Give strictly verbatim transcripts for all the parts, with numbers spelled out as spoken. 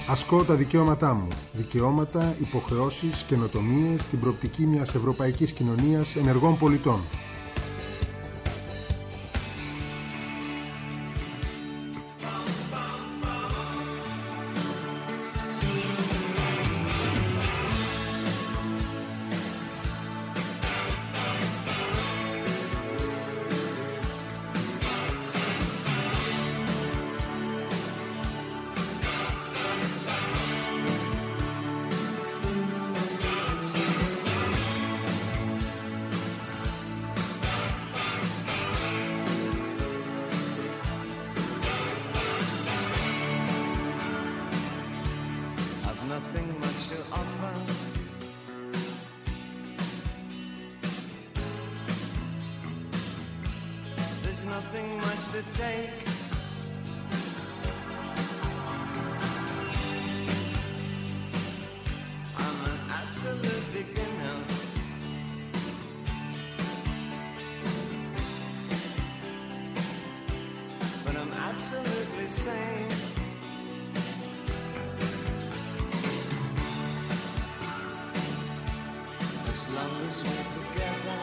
Ασκώ τα δικαιώματά μου. Δικαιώματα, υποχρεώσεις, καινοτομίες στην προοπτική μιας ευρωπαϊκής κοινωνίας ενεργών πολιτών. Nothing much to take. I'm an absolute beginner. But I'm absolutely sane. As long as we're together.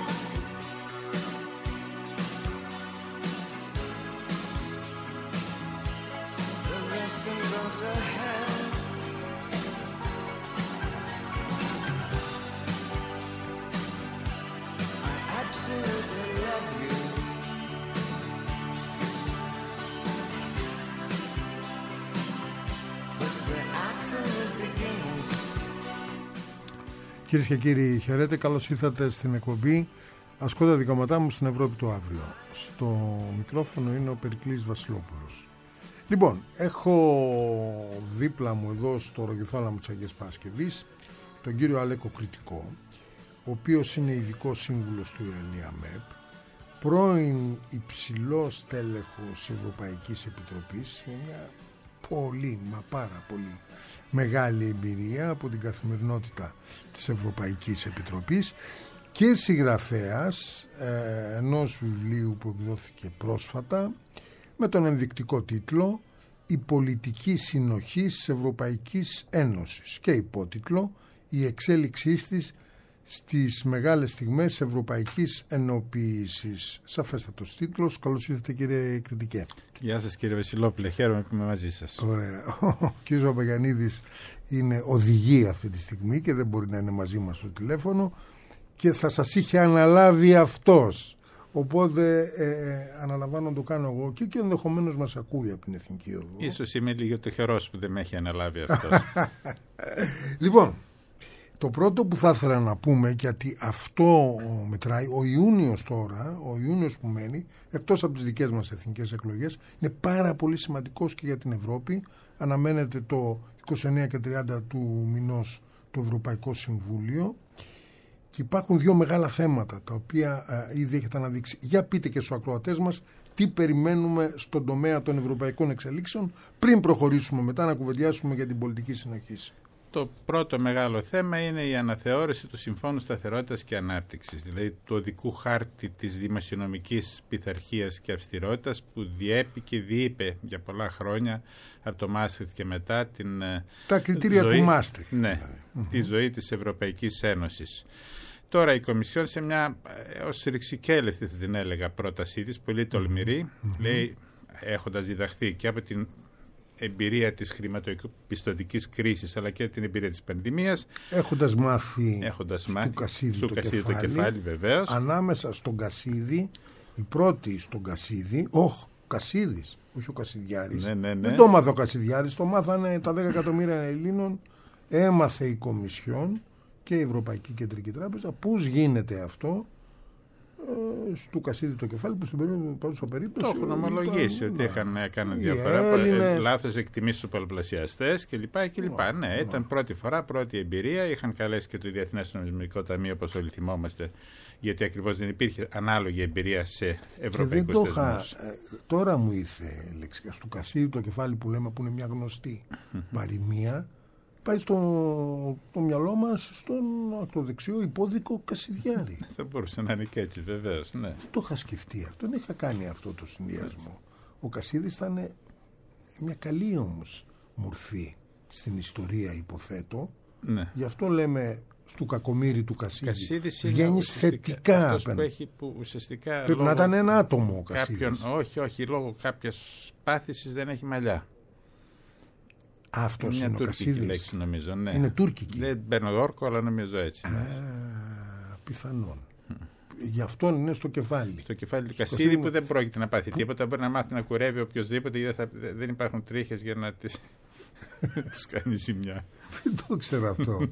Κυρίες και κύριοι, χαιρέτε, καλώς ήρθατε στην εκπομπή Ασκώ τα δικαιώματά μου στην Ευρώπη το αύριο. Στο μικρόφωνο είναι ο Περικλής Βασιλόπουλος. Λοιπόν, έχω δίπλα μου εδώ στο ρογιοθάλαμο της Αγίας Παρασκευής τον κύριο Αλέκο Κρητικό, ο οποίος είναι ειδικός σύμβουλος του ΕΝΙΑΜΕΠ, πρώην υψηλός τέλεχος Ευρωπαϊκής Επιτροπής, με μια πολύ, μα πάρα πολύ μεγάλη εμπειρία από την καθημερινότητα της Ευρωπαϊκής Επιτροπής και συγγραφέας ε, ενός βιβλίου που εκδόθηκε πρόσφατα με τον ενδεικτικό τίτλο «Η πολιτική συνοχή της Ευρωπαϊκής Ένωσης» και υπότιτλο «Η εξέλιξή της στις μεγάλες στιγμές ευρωπαϊκής ενοποίησης». Σαφέστατος τίτλος. Καλώς ήρθατε, κύριε Κρητικέ. Γεια σας, κύριε Βασιλόπουλε, χαίρομαι που είμαι μαζί σας. Ωραία. Ο κύριος Παπαγιαννίδης είναι οδηγή αυτή τη στιγμή και δεν μπορεί να είναι μαζί μας στο τηλέφωνο και θα σας είχε αναλάβει αυτός. Οπότε ε, αναλαμβάνω να το κάνω εγώ και, και ενδεχομένως μας ακούει από την Εθνική Οδό. Ίσως είμαι λίγο τυχερός που δεν με έχει αναλάβει αυτός. Λοιπόν, το πρώτο που θα ήθελα να πούμε, γιατί αυτό μετράει, ο Ιούνιος τώρα, ο Ιούνιος που μένει, εκτός από τις δικές μας εθνικές εκλογές, είναι πάρα πολύ σημαντικός και για την Ευρώπη. Αναμένεται το είκοσι εννέα και τριάντα του μηνός το Ευρωπαϊκό Συμβούλιο και υπάρχουν δύο μεγάλα θέματα τα οποία α, ήδη έχετε αναδείξει. Για πείτε και στους ακροατές μας τι περιμένουμε στον τομέα των ευρωπαϊκών εξελίξεων πριν προχωρήσουμε μετά να κουβεντιάσουμε για την πολιτική συνοχή. Το πρώτο μεγάλο θέμα είναι η αναθεώρηση του Συμφώνου Σταθερότητας και Ανάπτυξης, δηλαδή του οδικού χάρτη της δημοσιονομικής πειθαρχίας και αυστηρότητας που διέπει και διείπε για πολλά χρόνια από το Μάστριχτ και μετά την τα κριτήρια ζωή, του Μάστριχτ. Ναι, mm-hmm. τη ζωή της Ευρωπαϊκής Ένωσης. Τώρα η Κομισιόν σε μια ως ρηξικέλευτη θα την έλεγα πρότασή της, πολύ τολμηρή, mm-hmm. λέει, έχοντας διδαχθεί και από την εμπειρία της χρηματοπιστωτικής κρίσης αλλά και την εμπειρία της πανδημίας, έχοντας μάθει έχοντας στο μάθει, Κασίδη στο το, Κασίδη κεφάλι, το κεφάλι βεβαίως. Ανάμεσα στον Κασίδη, η πρώτη στον Κασίδη, όχι, ο Κασίδης, όχι ο Κασιδιάρης, ναι, ναι, ναι. δεν το μάθε ο Κασιδιάρης, το μάθανε τα δέκα εκατομμύρια Ελλήνων, έμαθε η Κομισιόν και η Ευρωπαϊκή Κεντρική Τράπεζα πώς γίνεται αυτό στο Κασίδη το κεφάλι που στην παρούσα περίπτωση το έχουν ομολογήσει ότι είχαν κάνει διαφορά, Έλληνες... λάθος εκτιμήσεις στους πολλαπλασιαστές κλπ. κλπ. Ναι, ήταν πρώτη φορά, πρώτη εμπειρία. Είχαν καλέσει και το Διεθνές Νομισματικό Ταμείο, όπως όλοι θυμόμαστε, γιατί ακριβώς δεν υπήρχε ανάλογη εμπειρία σε ευρωπαϊκούς θεσμούς. Είχα... Τώρα μου ήρθε λέξικα στο Κασίδη το κεφάλι που λέμε, που είναι μια γνωστή παροιμία. Πάει στο το μυαλό μας στον ακροδεξιό υπόδικο Κασιδιάρη. Θα μπορούσε να είναι και έτσι, βεβαίως. Ναι. Το είχα σκεφτεί αυτό, δεν είχα κάνει αυτό το συνδυασμό. Ο Κασίδης ήταν μια καλή όμως μορφή στην ιστορία, υποθέτω. Ναι. Γι' αυτό λέμε του Κακομοίρη του Κασίδη. Κασίδης βγαίνει θετικά. Αυτός που, έχει, που ουσιαστικά πρέπει να ήταν ένα άτομο ο Κασίδης. Κάποιον, όχι, όχι, λόγω κάποιας πάθησης δεν έχει μαλλιά. Αυτός είναι είναι ο Κασίδης. Λέξη, νομίζω, ναι. Είναι τουρκική. Δεν παίρνω όρκο, αλλά νομίζω έτσι. Ναι. Α, πιθανόν. Γι' αυτό είναι στο κεφάλι. Στο κεφάλι του Κασίδη που δεν πρόκειται να πάθει τίποτα. Μπορεί να μάθει να κουρεύει οποιοδήποτε, γιατί θα, δεν υπάρχουν τρίχες για να τις, τις κάνει ζημιά. Δεν το ξέρω αυτό.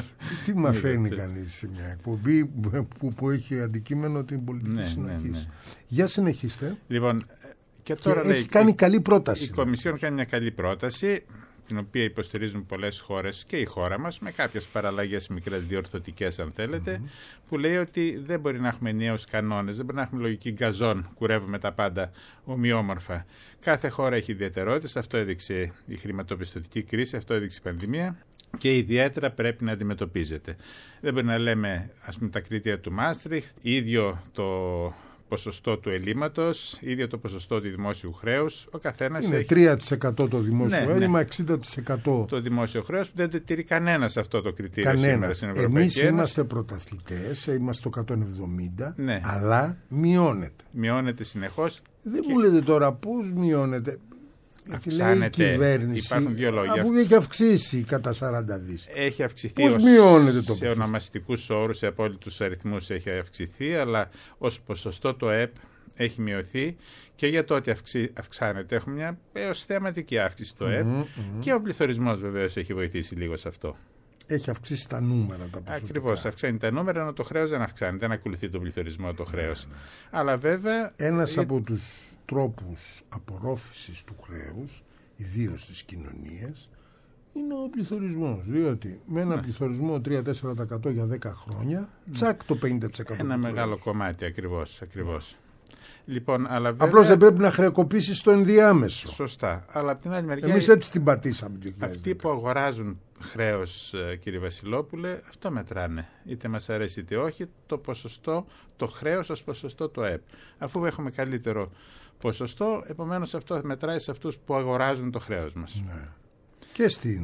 Τι μαθαίνει κανείς σε μια εκπομπή που, που έχει αντικείμενο την πολιτική ναι, συνοχή. Ναι, ναι. Για συνεχίστε. Λοιπόν, και τώρα και λέει, έχει κάνει η, καλή πρόταση. Η Κομισιόν κάνει μια καλή πρόταση, την οποία υποστηρίζουν πολλές χώρες και η χώρα μας, με κάποιες παραλλαγές μικρές διορθωτικές αν θέλετε, mm-hmm. που λέει ότι δεν μπορεί να έχουμε ενιαίους κανόνες, δεν μπορεί να έχουμε λογική γκαζόν, κουρεύουμε τα πάντα ομοιόμορφα. Κάθε χώρα έχει ιδιαιτερότητες, αυτό έδειξε η χρηματοπιστωτική κρίση, αυτό έδειξε η πανδημία και ιδιαίτερα πρέπει να αντιμετωπίζεται. Δεν μπορεί να λέμε, ας πούμε, τα κριτήρια του Μάστριχτ, ίδιο το ποσοστό του ελλείμματος, ίδιο το ποσοστό του δημόσιου χρέους. Ο καθένας είναι έχει... τρία τοις εκατό το δημόσιο ναι, έλλειμμα, ναι. εξήντα τοις εκατό το δημόσιο χρέος, που δεν το τηρεί κανένας αυτό το κριτήριο κανένα. Σήμερα στην Ευρωπαϊκή Εμείς Ένωση. Είμαστε πρωταθλητές, είμαστε στο εκατόν εβδομήντα, ναι. αλλά μειώνεται. Μειώνεται συνεχώς. Δεν και... μου λέτε τώρα πώς μειώνεται. Γιατί λέει η κυβέρνηση, υπάρχουν δύο λόγια. Αφού έχει αυξήσει κατά σαράντα δις. Έχει αυξηθεί πώς ως, μειώνεται το σε ονομαστικούς όρους, σε απόλυτους αριθμούς έχει αυξηθεί, αλλά ως ποσοστό το ΕΠ έχει μειωθεί και για το ότι αυξή, αυξάνεται έχουμε μια έως θεαματική αύξηση στο ΕΠ mm-hmm, mm-hmm. και ο πληθωρισμός βεβαίως έχει βοηθήσει λίγο σε αυτό. Έχει αυξήσει τα νούμερα τα ποσοτικά. Ακριβώς, αυξάνει τα νούμερα, ενώ το χρέος δεν αυξάνει, δεν ακολουθεί τον πληθωρισμό το χρέος. Ναι, ναι. Αλλά βέβαια... Ένας για... από τους τρόπους απορρόφησης του χρέους, ιδίως στις κοινωνίες, είναι ο πληθωρισμός. Διότι με ένα ναι. πληθωρισμό τρία με τέσσερα τοις εκατό για δέκα χρόνια, τσακ το πενήντα τοις εκατό. Ένα μεγάλο χρέος. Κομμάτι, ακριβώς. ακριβώς. Ναι. Λοιπόν, αλλά βέβαια... Απλώς δεν πρέπει να χρεοκοπήσεις το ενδιάμεσο. Σωστά. Αλλά από την άλλη μεριά... Εμείς έτσι την πατήσαμε. Αυτοί που αγοράζουν χρέος, κύριε Βασιλόπουλε, αυτό μετράνε. Είτε μας αρέσει είτε όχι, το ποσοστό, το χρέος ως ποσοστό το ΕΠ. Αφού έχουμε καλύτερο ποσοστό, επομένως αυτό μετράει σε αυτούς που αγοράζουν το χρέος μας. Ναι. Και, στην,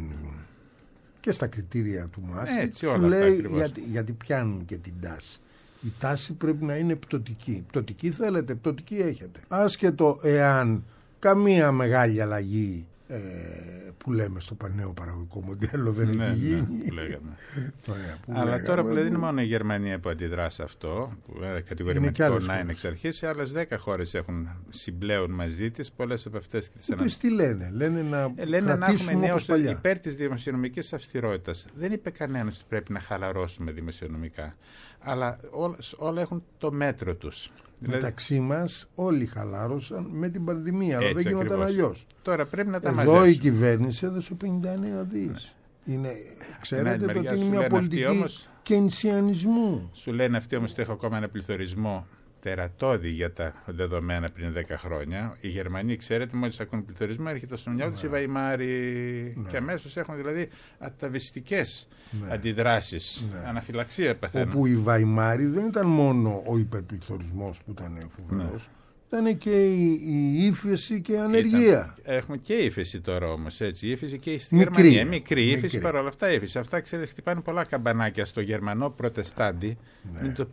και στα κριτήρια του Μάστριχτ σου λέει γιατί, γιατί πιάνουν και την τάση. Η τάση πρέπει να είναι πτωτική. Πτωτική θέλετε, πτωτική έχετε. Άσχετο εάν καμία μεγάλη αλλαγή ε, που λέμε στο πανέο παραγωγικό μοντέλο δεν ναι, έχει γίνει. Ναι, που λέγαμε. Ωραία, που Αλλά λέγαμε, τώρα που δεν είναι μόνο η Γερμανία που αντιδρά σε αυτό, που είναι κατηγορηματικό να είναι εξ αρχής, άλλες δέκα χώρες έχουν συμπλέον μαζί της, πολλές από αυτές και τις αναπτύσσουν. Τι λένε, λένε να ε, λένε κρατήσουμε να όπως παλιά. Υπέρ της δημοσιονομικής αυστηρότητας. Δεν είπε κανένας ότι πρέπει να χαλαρώσουμε δημοσιονομικά. Αλλά όλα, όλα έχουν το μέτρο τους. Μεταξύ δηλαδή... μας όλοι χαλάρωσαν με την πανδημία, αλλά δεν γινόταν αλλιώς. Τώρα πρέπει να τα Εδώ μαζέψουν. Η κυβέρνηση έδωσε πενήντα εννέα δις. Ναι. Είναι, ξέρετε το ότι είναι μια πολιτική όμως, κενσιανισμού. Σου λένε αυτοί όμως ότι έχω ακόμα ένα πληθωρισμό τερατώδη για τα δεδομένα πριν δέκα χρόνια. Οι Γερμανοί, ξέρετε, μόλις ακούν πληθωρισμό, έρχεται στο μυαλό τους η Βαϊμάρη ναι. και αμέσως έχουν δηλαδή αταβιστικές ναι. αντιδράσεις, ναι. αναφυλαξία παθαίνουν. Όπου η Βαϊμάρη δεν ήταν μόνο ο υπερπληθωρισμός που ήταν φοβερός, ναι. ήταν και η, η ύφεση και η ανεργία. Ήταν, έχουμε και ύφεση τώρα όμως, έτσι. Η ύφεση και στη μικρή, Γερμανία. Μικρή ύφεση, μικρή. Παρόλα αυτά ύφεση. Αυτά, ξέρετε, χτυπάνε πολλά καμπανάκια στο Γερμανό προτεστάντη. Ναι. Το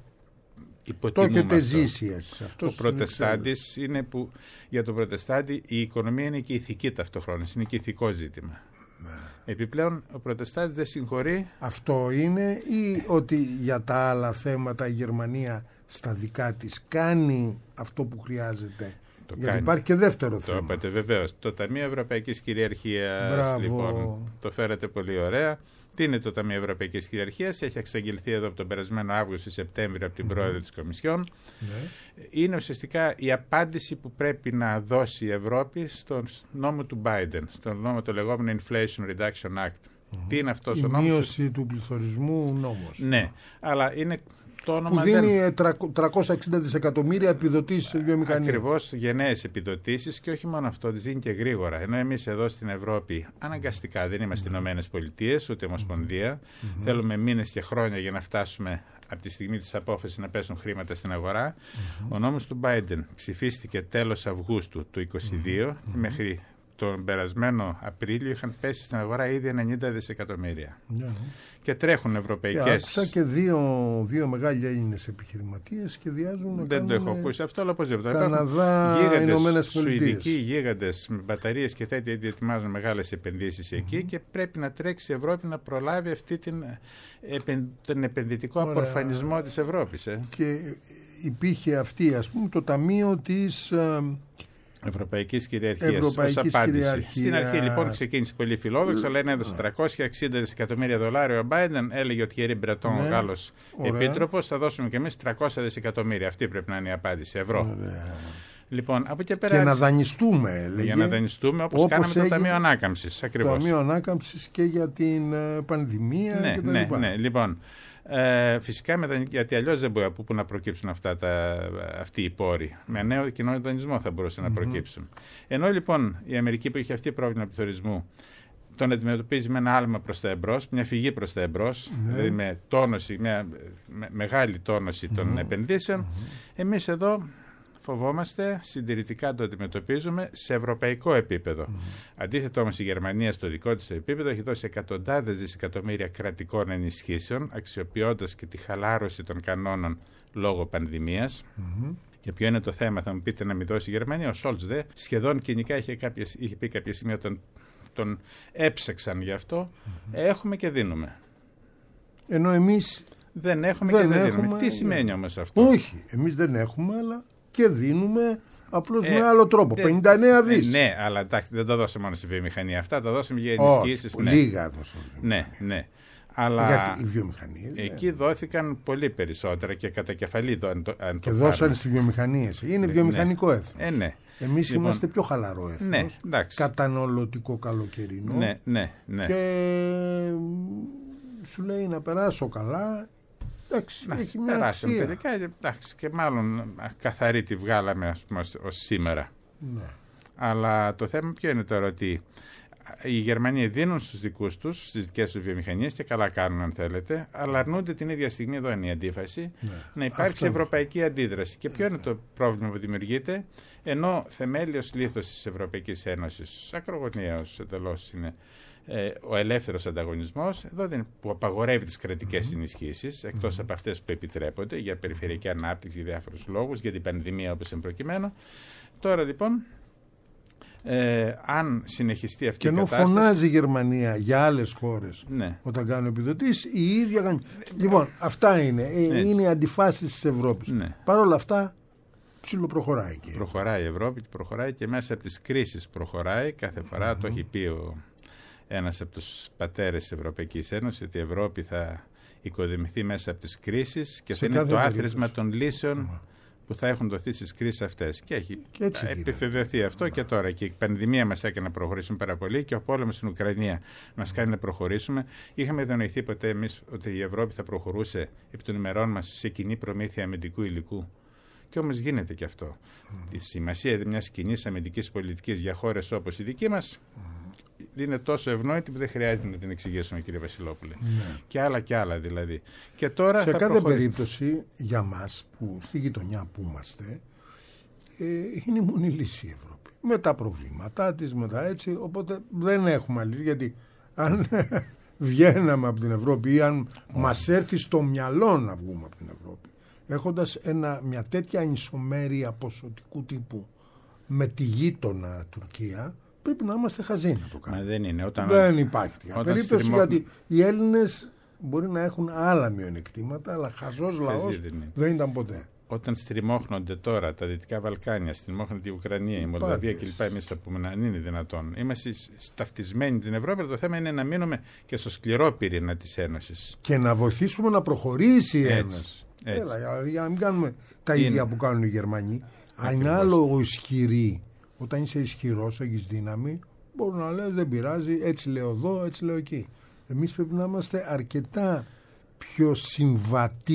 το έχετε ζήσει έτσι. Ο προτεστάντης είναι που για τον προτεστάντη η οικονομία είναι και ηθική ταυτόχρονα. Είναι και ηθικό ζήτημα. Ναι. Επιπλέον ο προτεστάντης δεν συγχωρεί. Αυτό είναι ή ότι για τα άλλα θέματα η Γερμανία στα δικά της κάνει αυτό που χρειάζεται. Το γιατί κάνει. Υπάρχει και δεύτερο το θέμα. Το είπατε βεβαίως. Το Ταμείο Ευρωπαϊκής Κυριαρχίας. Μπράβο. Λοιπόν, το φέρατε πολύ ωραία. Τι είναι το Ταμείο Ευρωπαϊκής Κυριαρχίας? Έχει εξαγγελθεί εδώ από τον περασμένο Αύγουστο ή Σεπτέμβριο από την mm-hmm. πρόεδρο της Κομισιόν. Mm-hmm. Είναι ουσιαστικά η απάντηση που πρέπει να δώσει η Ευρώπη στον νόμο του Biden, στον νόμο το λεγόμενο Inflation Reduction Act. Mm-hmm. Τι είναι αυτός η ο νόμος? Η μείωση του πληθωρισμού νόμος. Ναι, αλλά είναι... Που δίνει δεν... τριακόσια εξήντα δισεκατομμύρια επιδοτήσεις σε βιομηχανία. Ακριβώς, γενναίες επιδοτήσεις και όχι μόνο αυτό, τις δίνει και γρήγορα. Ενώ εμείς εδώ στην Ευρώπη αναγκαστικά δεν είμαστε mm-hmm. Ηνωμένες Πολιτείες, ούτε Ομοσπονδία. Mm-hmm. Θέλουμε μήνες και χρόνια για να φτάσουμε από τη στιγμή της απόφασης να πέσουν χρήματα στην αγορά. Mm-hmm. Ο νόμος του Biden ψηφίστηκε τέλος Αυγούστου του είκοσι δύο mm-hmm. και μέχρι τον περασμένο Απρίλιο είχαν πέσει στην αγορά ήδη ενενήντα δισεκατομμύρια. Yeah. Και τρέχουν ευρωπαϊκές. Άκουσα και δύο, δύο μεγάλοι Έλληνες επιχειρηματίες σχεδιάζουν να Δεν το έχω ακούσει αυτό, αλλά οπωσδήποτε. Καναδά, Ηνωμένες Πολιτείες. Σουηδικοί γίγαντες με μπαταρίες και τέτοια ετοιμάζουν μεγάλες επενδύσεις mm-hmm. εκεί και πρέπει να τρέξει η Ευρώπη να προλάβει αυτή την, τον επενδυτικό Ωραία. απορφανισμό της Ευρώπης. Ε. Και υπήρχε αυτή, ας πούμε, το Ταμείο της Ευρωπαϊκής Κυριαρχίας ως απάντηση. Κυριαρχία. Στην αρχή λοιπόν ξεκίνησε πολύ φιλόδοξα, λένε έδωσε τριακόσια εξήντα δισεκατομμύρια δολάρια ο Biden, έλεγε ο Thierry Breton, ναι. ο Γάλλος επίτροπος, θα δώσουμε και εμείς τριακόσια δισεκατομμύρια. Αυτή πρέπει να είναι η απάντηση, ευρώ. Ωραία. Λοιπόν, από και πέρα. Και να δανειστούμε, λέγε. Για να δανειστούμε, όπως, όπως κάναμε το Ταμείο Ανάκαμψης. Ακριβώς. Το Ταμείο Ανάκαμψης και για την πανδημία ναι, και τα ναι, λοιπά. Ναι, λοιπόν. Ε, φυσικά, γιατί αλλιώς δεν μπορεί από πού να προκύψουν αυτά τα, αυτοί οι πόροι. Με νέο κοινό δανεισμό θα μπορούσε mm-hmm. να προκύψουν. Ενώ λοιπόν η Αμερική που είχε αυτή πρόβλημα πληθωρισμού τον αντιμετωπίζει με ένα άλμα προς τα εμπρός, μια φυγή προς τα εμπρός, mm-hmm. δηλαδή με τόνωση, μια με, μεγάλη τόνωση των mm-hmm. επενδύσεων, mm-hmm. εμείς εδώ φοβόμαστε, συντηρητικά το αντιμετωπίζουμε σε ευρωπαϊκό επίπεδο. Mm-hmm. Αντίθετα όμως η Γερμανία στο δικό της επίπεδο έχει δώσει εκατοντάδες δισεκατομμύρια κρατικών ενισχύσεων, αξιοποιώντας και τη χαλάρωση των κανόνων λόγω πανδημίας. Mm-hmm. Και ποιο είναι το θέμα, θα μου πείτε να μην δώσει η Γερμανία. Ο Σόλτς δε σχεδόν κοινικά είχε, κάποιες, είχε πει κάποια σημεία, τον, τον έψεξαν γι' αυτό. Mm-hmm. Έχουμε και δίνουμε. Ενώ εμείς δεν έχουμε δεν και δεν έχουμε. δίνουμε. Τι σημαίνει όμως αυτό? Όχι, εμείς δεν έχουμε, αλλά και δίνουμε απλώς ε, με άλλο τρόπο. Ε, πενήντα εννέα δις. Ε, ναι, αλλά εντάξει, δεν τα δώσαμε μόνο στη βιομηχανία. Αυτά τα δώσαμε για ενισχύσεις. Ναι. Λίγα δώσαμε. Ναι, ναι. Αλλά γιατί η βιομηχανία. Εκεί ναι. δόθηκαν πολύ περισσότερα και κατά κεφαλή. Το, αν το, αν και το δώσαν στις βιομηχανίες. Είναι βιομηχανικό ναι. έθνος. Ε, ναι. Εμείς λοιπόν, είμαστε πιο χαλαρό έθνος. Ναι, εντάξει. Καταναλωτικό καλοκαιρινό. Ναι, ναι, ναι. Και σου λέει να περάσω καλά. Εντάξει, να, έχει μια περάσαμε τελικά, εντάξει, και μάλλον καθαρή τη βγάλαμε ας πούμε, ως σήμερα. Ναι. Αλλά το θέμα ποιο είναι τώρα, ότι οι Γερμανοί δίνουν στους δικούς τους, στις δικές τους βιομηχανίες και καλά κάνουν αν θέλετε, αλλά αρνούνται την ίδια στιγμή, εδώ είναι η αντίφαση, ναι. να υπάρξει αυτό ευρωπαϊκή αντίδραση. Και ποιο είναι το πρόβλημα που δημιουργείται, ενώ θεμέλιος λίθος της Ευρωπαϊκής Ένωσης, ακρογωνιαίος εντελώς είναι, Ε, ο ελεύθερος ανταγωνισμός, εδώ δεν, που απαγορεύει τις κρατικές mm-hmm. ενισχύσεις, εκτός mm-hmm. από αυτές που επιτρέπονται για περιφερειακή ανάπτυξη, για διάφορους λόγους, για την πανδημία όπως είναι προκειμένου. Τώρα λοιπόν, ε, αν συνεχιστεί αυτή και η κατάσταση. Και ενώ φωνάζει η Γερμανία για άλλες χώρες ναι. όταν κάνουν επιδοτήσεις, η ίδια κάνει. Λοιπόν, αυτά είναι. Ε, είναι οι αντιφάσεις της Ευρώπης. Ναι. Παρ' όλα αυτά, ψιλοπροχωράει. Και προχωράει η Ευρώπη και προχωράει και μέσα από τις κρίσεις προχωράει. Κάθε φορά mm-hmm. το έχει πει ο. Ένας από τους πατέρες της Ευρωπαϊκής Ένωσης, ότι η Ευρώπη θα οικοδομηθεί μέσα από τις κρίσεις και θα είναι το άθροισμα των λύσεων mm. που θα έχουν δοθεί στις κρίσεις αυτές. Και έχει και επιβεβαιωθεί αυτό mm. και τώρα. Και η πανδημία μας έκανε να προχωρήσουμε πάρα πολύ και ο πόλεμος στην Ουκρανία μας κάνει να προχωρήσουμε. Είχαμε διανοηθεί ποτέ εμείς ότι η Ευρώπη θα προχωρούσε επί των ημερών μας σε κοινή προμήθεια αμυντικού υλικού? Και όμως γίνεται και αυτό. Mm. Η σημασία μιας κοινής αμυντικής πολιτικής για χώρες όπως η δική μας mm. είναι τόσο ευνόητη που δεν χρειάζεται να την εξηγήσουμε, κύριε Βασιλόπουλε. Ναι. Και άλλα και άλλα δηλαδή. Και τώρα σε θα κάθε προχωρήσουμε. Περίπτωση για μας που στη γειτονιά που είμαστε ε, είναι η μόνη λύση η Ευρώπη. Με τα προβλήματά της, με τα έτσι, οπότε δεν έχουμε άλλη. Γιατί αν βγαίναμε από την Ευρώπη ή αν oh. μας έρθει στο μυαλό να βγούμε από την Ευρώπη, έχοντας ένα, μια τέτοια ανισομέρεια ποσοτικού τύπου με τη γείτονα Τουρκία, πρέπει να είμαστε χαζοί να το κάνουμε. Μα δεν είναι. Όταν... δεν υπάρχει περίπτωση στριμώ... γιατί οι Έλληνες μπορεί να έχουν άλλα μειονεκτήματα, αλλά χαζός λαός δεν, δεν ήταν ποτέ. Όταν στριμώχνονται τώρα τα Δυτικά Βαλκάνια, στριμώχνονται η Ουκρανία, η Μολδαβία κλπ. Εμείς θα πούμε, αν είναι δυνατόν. Είμαστε ταυτισμένοι την Ευρώπη. Το θέμα είναι να μείνουμε και στο σκληρό πυρήνα της Ένωσης. Και να βοηθήσουμε να προχωρήσει η Ένωση. Έλα, για, για να μην κάνουμε τα είναι... ίδια που κάνουν οι Γερμανοί. Αν είναι άλλο ο ισχυρή. Όταν είσαι ισχυρός, έχεις δύναμη, μπορεί να λες δεν πειράζει, έτσι λέω εδώ, έτσι λέω εκεί. Εμείς πρέπει να είμαστε αρκετά πιο συμβατοί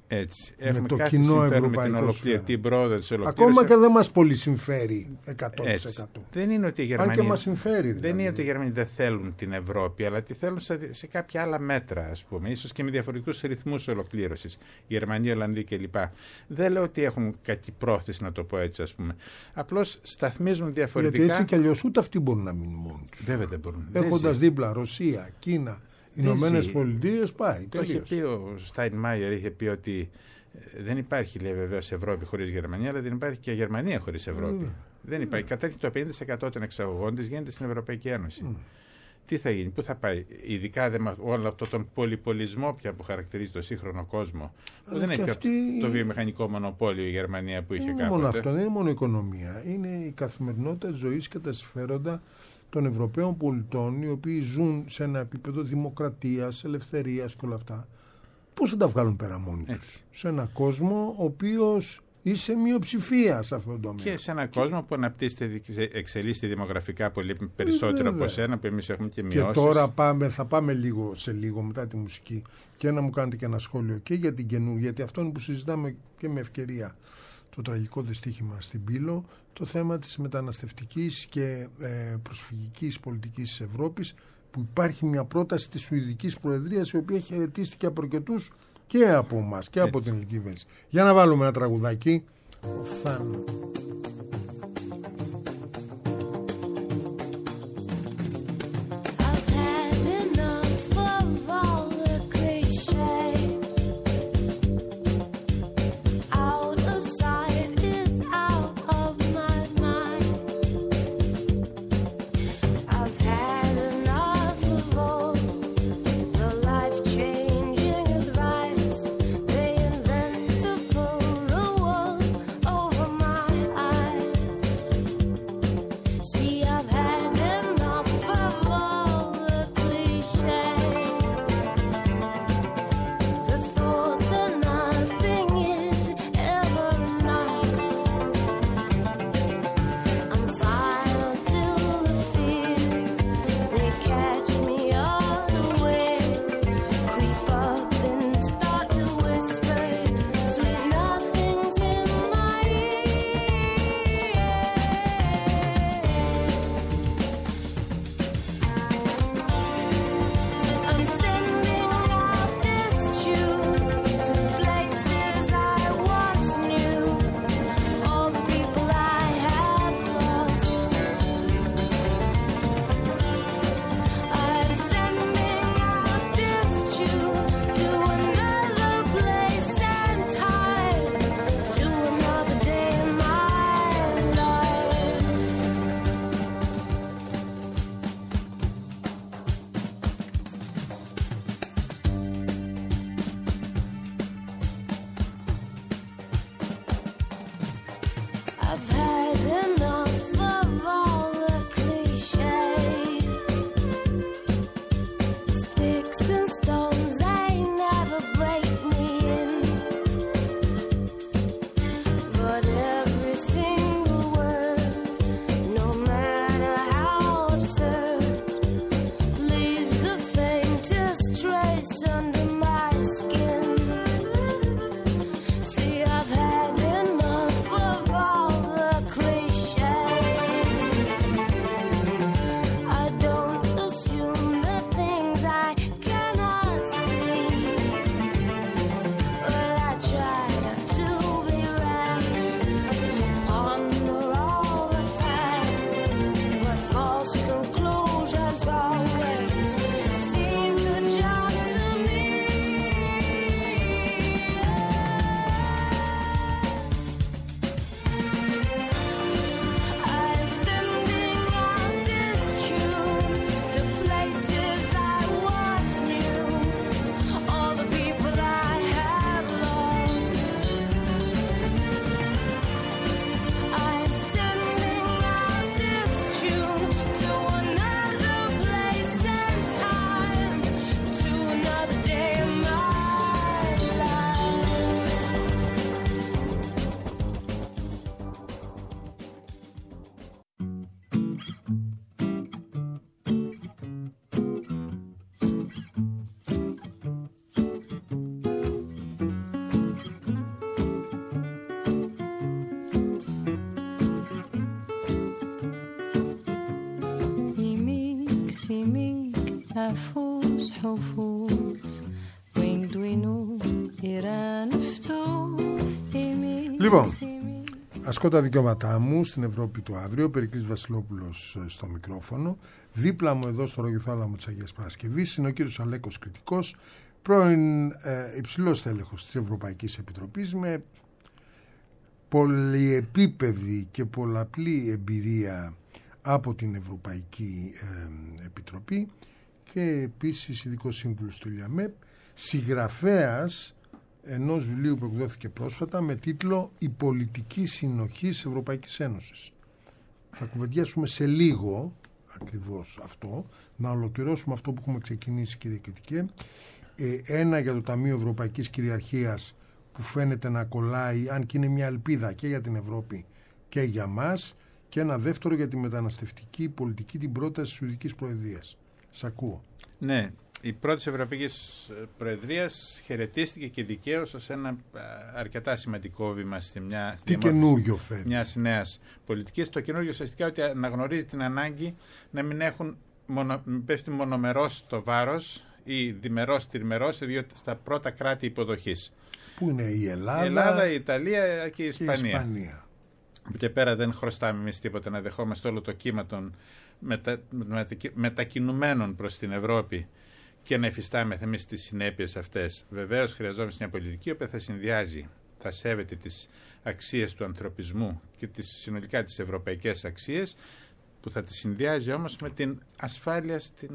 Έτσι. με Έχουμε το κάθε κοινό συμφέρον με την ευρωπαϊκό ολοκλήρωση, την πρόοδο της ολοκλήρωσης. Ακόμα και δεν μας πολύ συμφέρει εκατό τοις εκατό. Έτσι. Δεν είναι ότι οι Αν Γερμανοί, και μας συμφέρει δηλαδή. δεν είναι ότι οι Γερμανοί δεν θέλουν την Ευρώπη, αλλά τη θέλουν σε, σε κάποια άλλα μέτρα, ας πούμε, ίσως και με διαφορετικούς ρυθμούς ολοκλήρωσης. Οι Γερμανοί, οι Ολλανδοί κλπ. Δεν λέω ότι έχουν κακή πρόθεση, να το πω έτσι, ας πούμε. Απλώς σταθμίζουν διαφορετικά. Γιατί έτσι κι αλλιώς ούτε αυτοί μπορούν να μείνουν μόνοι τους. Βέβαια δεν μπορούν. Έχοντας δίπλα Ρωσία, Κίνα, Ηνωμένες Πολιτείες, πάει. Το είχε πει ο Στάινμάιερ, είχε πει ότι δεν υπάρχει, λέει, βεβαίως Ευρώπη χωρίς Γερμανία, αλλά δεν υπάρχει και Γερμανία χωρίς Ευρώπη. Mm. Δεν υπάρχει. Καταρχήν το πενήντα τοις εκατό των εξαγωγών της γίνεται στην Ευρωπαϊκή Ένωση. Mm. Τι θα γίνει, πού θα πάει, ειδικά δε, όλο αυτό τον πολυπολισμό πια που χαρακτηρίζει το σύγχρονο κόσμο. Που δεν έχει αυτή... το βιομηχανικό μονοπόλιο η Γερμανία που είχε κάποτε. κάποτε. Μόνο αυτό, δεν είναι μόνο η οικονομία. Είναι η καθημερινότητα της ζωής και τα συμφέροντα των Ευρωπαίων πολιτών, οι οποίοι ζουν σε ένα επίπεδο δημοκρατίας, ελευθερίας και όλα αυτά. Πώς θα τα βγάλουν πέρα μόνοι τους, σε έναν κόσμο ο οποίος είσαι μειοψηφία σε αυτόν τον τομέα. Και σε έναν κόσμο που αναπτύσσεται, εξελίσσεται δημογραφικά πολύ περισσότερο ε, από σένα, που εμείς έχουμε και μειώσεις. Και τώρα πάμε, θα πάμε λίγο σε λίγο μετά τη μουσική και να μου κάνετε και ένα σχόλιο και για την καινούργια, γιατί αυτό είναι που συζητάμε και με ευκαιρία το τραγικό δυστύχημα στην Πύλο, το θέμα της μεταναστευτικής και ε, προσφυγικής πολιτικής της Ευρώπης, που υπάρχει μια πρόταση της Σουηδικής Προεδρίας, η οποία χαιρετίστηκε από αρκετούς και από εμάς και από την ελληνική κυβέρνηση. Για να βάλουμε ένα τραγουδάκι. Θα... They invent to pull the wool over my eyes. حفوظ حفوظ ويندوينو يرانفتو Λοιπόν, ασκώ τα δικαιώματά μου στην Ευρώπη του αύριο. Περικλής Βασιλόπουλος στο μικρόφωνο. Δίπλα μου εδώ στο ρογκιθάλαμο της Αγίας Παρασκευής είναι ο κύριος Αλέκος Κρητικός, πρώην ε, υψηλός τέλεχος της Ευρωπαϊκής Επιτροπής με πολυεπίπεδη και πολλαπλή εμπειρία από την Ευρωπαϊκή ε, Επιτροπή και επίσης ειδικός σύμβουλος του ΙΑΜΕΠ, συγγραφέας ενός βιβλίου που εκδόθηκε πρόσφατα με τίτλο «Η πολιτική συνοχή της Ευρωπαϊκής Ένωσης». Θα κουβεντιάσουμε σε λίγο ακριβώς αυτό, να ολοκληρώσουμε αυτό που έχουμε ξεκινήσει, κύριε Κρητικέ. Ε, ένα για το Ταμείο Ευρωπαϊκής Κυριαρχίας που φαίνεται να κολλάει, αν και είναι μια ελπίδα και για την Ευρώπη και για μας, και ένα δεύτερο για τη μεταναστευτική πολιτική, την πρόταση της Σουηδικής Προεδρίας. Σ' ακούω. Ναι, η πρώτη Ευρωπαϊκή Προεδρία χαιρετίστηκε και δικαίως ως ένα αρκετά σημαντικό βήμα στη μια Τι καινούριο φέρνει μιας νέας πολιτικής. Το καινούριο ουσιαστικά ότι αναγνωρίζει την ανάγκη να μην έχουν μονο, μην πέφτει μονομερός το βάρος ή διμερός τριμερός στα πρώτα κράτη υποδοχής. Που είναι η Ελλάδα, η, Ελλάδα, η Ιταλία και η Ισπανία. Και η Ισπανία. Και πέρα δεν χρωστάμε εμείς τίποτα να δεχόμαστε όλο το κύμα των μετα, μετακινουμένων προς την Ευρώπη και να εφιστάμεθα εμείς τις συνέπειες αυτές. Βεβαίως χρειαζόμαστε μια πολιτική που θα συνδυάζει, θα σέβεται τις αξίες του ανθρωπισμού και τις συνολικά τις ευρωπαϊκές αξίες, που θα τις συνδυάζει όμως με την ασφάλεια στην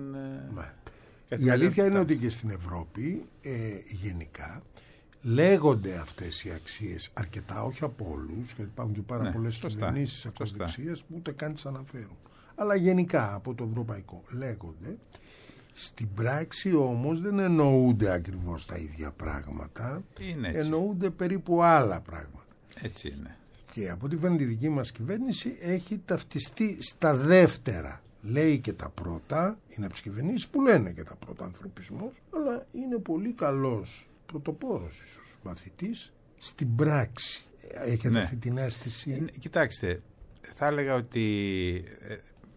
Μα. Η αλήθεια είναι ότι και στην Ευρώπη ε, γενικά λέγονται αυτές οι αξίες αρκετά, όχι από όλους, γιατί υπάρχουν και πάρα ναι, πολλές κυβερνήσεις ακροδεξίες που ούτε καν τις αναφέρουν. Αλλά γενικά από το ευρωπαϊκό λέγονται. Στην πράξη όμως δεν εννοούνται ακριβώς τα ίδια πράγματα. Εννοούνται περίπου άλλα πράγματα. Έτσι είναι. Και από ό,τι φαίνεται η δική μας κυβέρνηση έχει ταυτιστεί στα δεύτερα. Λέει και τα πρώτα, είναι από τις κυβερνήσεις που λένε και τα πρώτα ανθρωπισμός, αλλά είναι πολύ καλός πρωτοπόρος ίσως μαθητής στην πράξη. Έχετε ναι. αυτή την αίσθηση? Ε, κοιτάξτε, θα έλεγα ότι ε,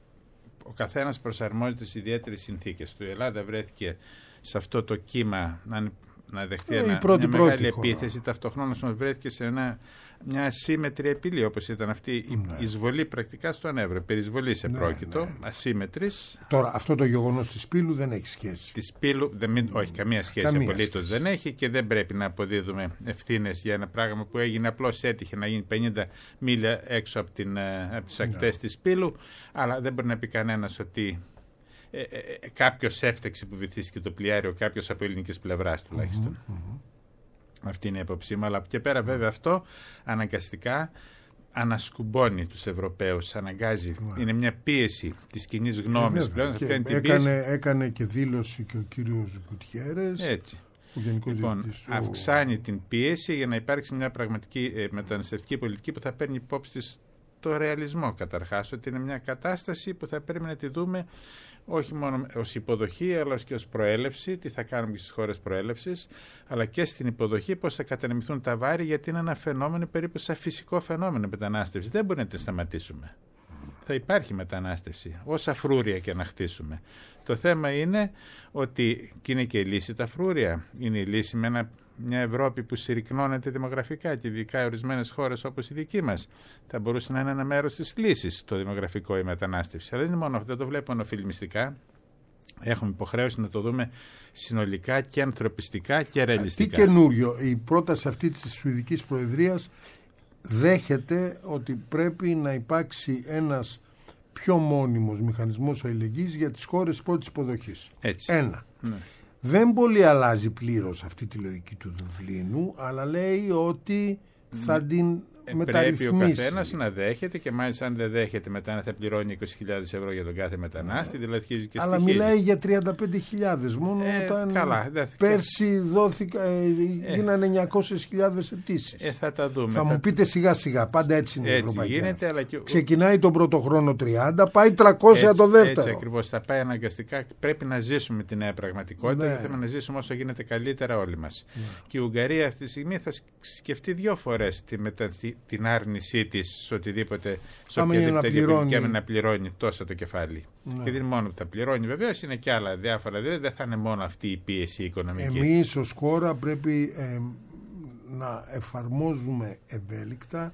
ο καθένας προσαρμόζεται στις ιδιαίτερες συνθήκες του. Η Ελλάδα βρέθηκε σε αυτό το κύμα να, να δεχτεί ε, ένα, πρώτη, μια πρώτη μεγάλη χώρα. επίθεση, ταυτοχρόνως μας βρέθηκε σε ένα, μια ασύμετρη απειλή, όπως ήταν αυτή η ναι. εισβολή πρακτικά στον Εύρο. Περισβολή σε ναι, πρόκειτο, ναι. ασύμετρης. Τώρα, αυτό το γεγονός της Πύλου δεν έχει σχέση. Της Πύλου, δεν, μην, όχι, καμία σχέση απολύτως δεν έχει και δεν πρέπει να αποδίδουμε ευθύνες για ένα πράγμα που έγινε. Απλώς έτυχε να γίνει πενήντα μίλια έξω από, την, από τις ακτές ναι. της Πύλου, αλλά δεν μπορεί να πει κανένας ότι ε, ε, ε, κάποιος έφταξε που βυθίστηκε το πλοιάριο, κάποιος από ελληνικής πλευράς τουλάχιστον. Mm-hmm, mm-hmm. Αυτή είναι η απόψη μου. Αλλά από και πέρα βέβαια αυτό αναγκαστικά ανασκουμπώνει τους Ευρωπαίους, αναγκάζει, yeah. είναι μια πίεση της κοινής γνώμης πλέον. Και έκανε, πίεση. έκανε και δήλωση και ο κύριος Γκουτιέρες. Έτσι. Ο Γενικός λοιπόν, Διευθυντής, αυξάνει ο... την πίεση για να υπάρξει μια πραγματική ε, μεταναστευτική πολιτική που θα παίρνει υπόψη της το ρεαλισμό καταρχάς, ότι είναι μια κατάσταση που θα πρέπει να τη δούμε όχι μόνο ως υποδοχή, αλλά και ως προέλευση, τι θα κάνουμε και στις χώρες προέλευσης, αλλά και στην υποδοχή πώς θα κατανεμηθούν τα βάρη, γιατί είναι ένα φαινόμενο περίπου σαν φυσικό φαινόμενο μετανάστευση. Δεν μπορεί να τη σταματήσουμε. Θα υπάρχει μετανάστευση, όσα φρούρια και να χτίσουμε. Το θέμα είναι ότι, και είναι και η λύση τα φρούρια, είναι η λύση με ένα, μια Ευρώπη που συρρυκνώνεται δημογραφικά και ειδικά ορισμένες χώρες όπως η δική μας. Θα μπορούσε να είναι ένα μέρος της λύσης το δημογραφικό η μετανάστευση. Αλλά δεν είναι μόνο αυτό, δεν το βλέπω μονοφιλμιστικά. Έχουμε υποχρέωση να το δούμε συνολικά και ανθρωπιστικά και ρεαλιστικά. Τι καινούριο, η πρόταση αυτή της Σουηδικής Προεδρίας δέχεται ότι πρέπει να υπάρξει ένας πιο μόνιμος μηχανισμός αλληλεγγύης για τις χώρες πρώτης υποδοχής. Έτσι. Ένα. Ναι. Δεν πολύ αλλάζει πλήρως αυτή τη λογική του Δουβλίνου, αλλά λέει ότι θα ναι. την ε, μεταρρυθμίσει. Πρέπει ο καθένας να δέχεται, και μάλιστα αν δεν δέχεται μετά θα πληρώνει είκοσι χιλιάδες ευρώ για τον κάθε μετανάστη, δηλαδή αρχίζει και αλλά στοιχίζει. μιλάει για τριάντα πέντε χιλιάδες μόνο ε, όταν καλά, πέρσι δόθηκα, ε, γίνανε εννιακόσιες χιλιάδες αιτήσεις. Ε, θα τα δούμε. Θα, θα μου πείτε σιγά σιγά, πάντα έτσι είναι η έτσι Ευρωπαϊκή. Γίνεται, αλλά και... Ξεκινάει τον πρώτο χρόνο τριάντα, πάει τριακόσια έτσι, το δεύτερο. Έτσι ακριβώς, θα πάει αναγκαστικά. Πρέπει να ζήσουμε τη νέα πραγματικότητα, ναι. και θέλουμε να ζήσουμε όσο γίνεται καλύτερα όλοι μας. Ναι. Και η Ουγγαρία αυτή τη στιγμή θα σκεφτεί δύο φορές τη, μετα... ή την άρνησή της σε οτιδήποτε, σε Άμα είναι να οποιαδήποτε πληρώνει. και να πληρώνει τόσα το κεφάλι. Ναι. Και δεν είναι μόνο που θα πληρώνει, βεβαίως είναι και άλλα διάφορα. Δηλαδή δεν θα είναι μόνο αυτή η πίεση οικονομική. Εμείς ως χώρα πρέπει ε, να εφαρμόζουμε ευέλικτα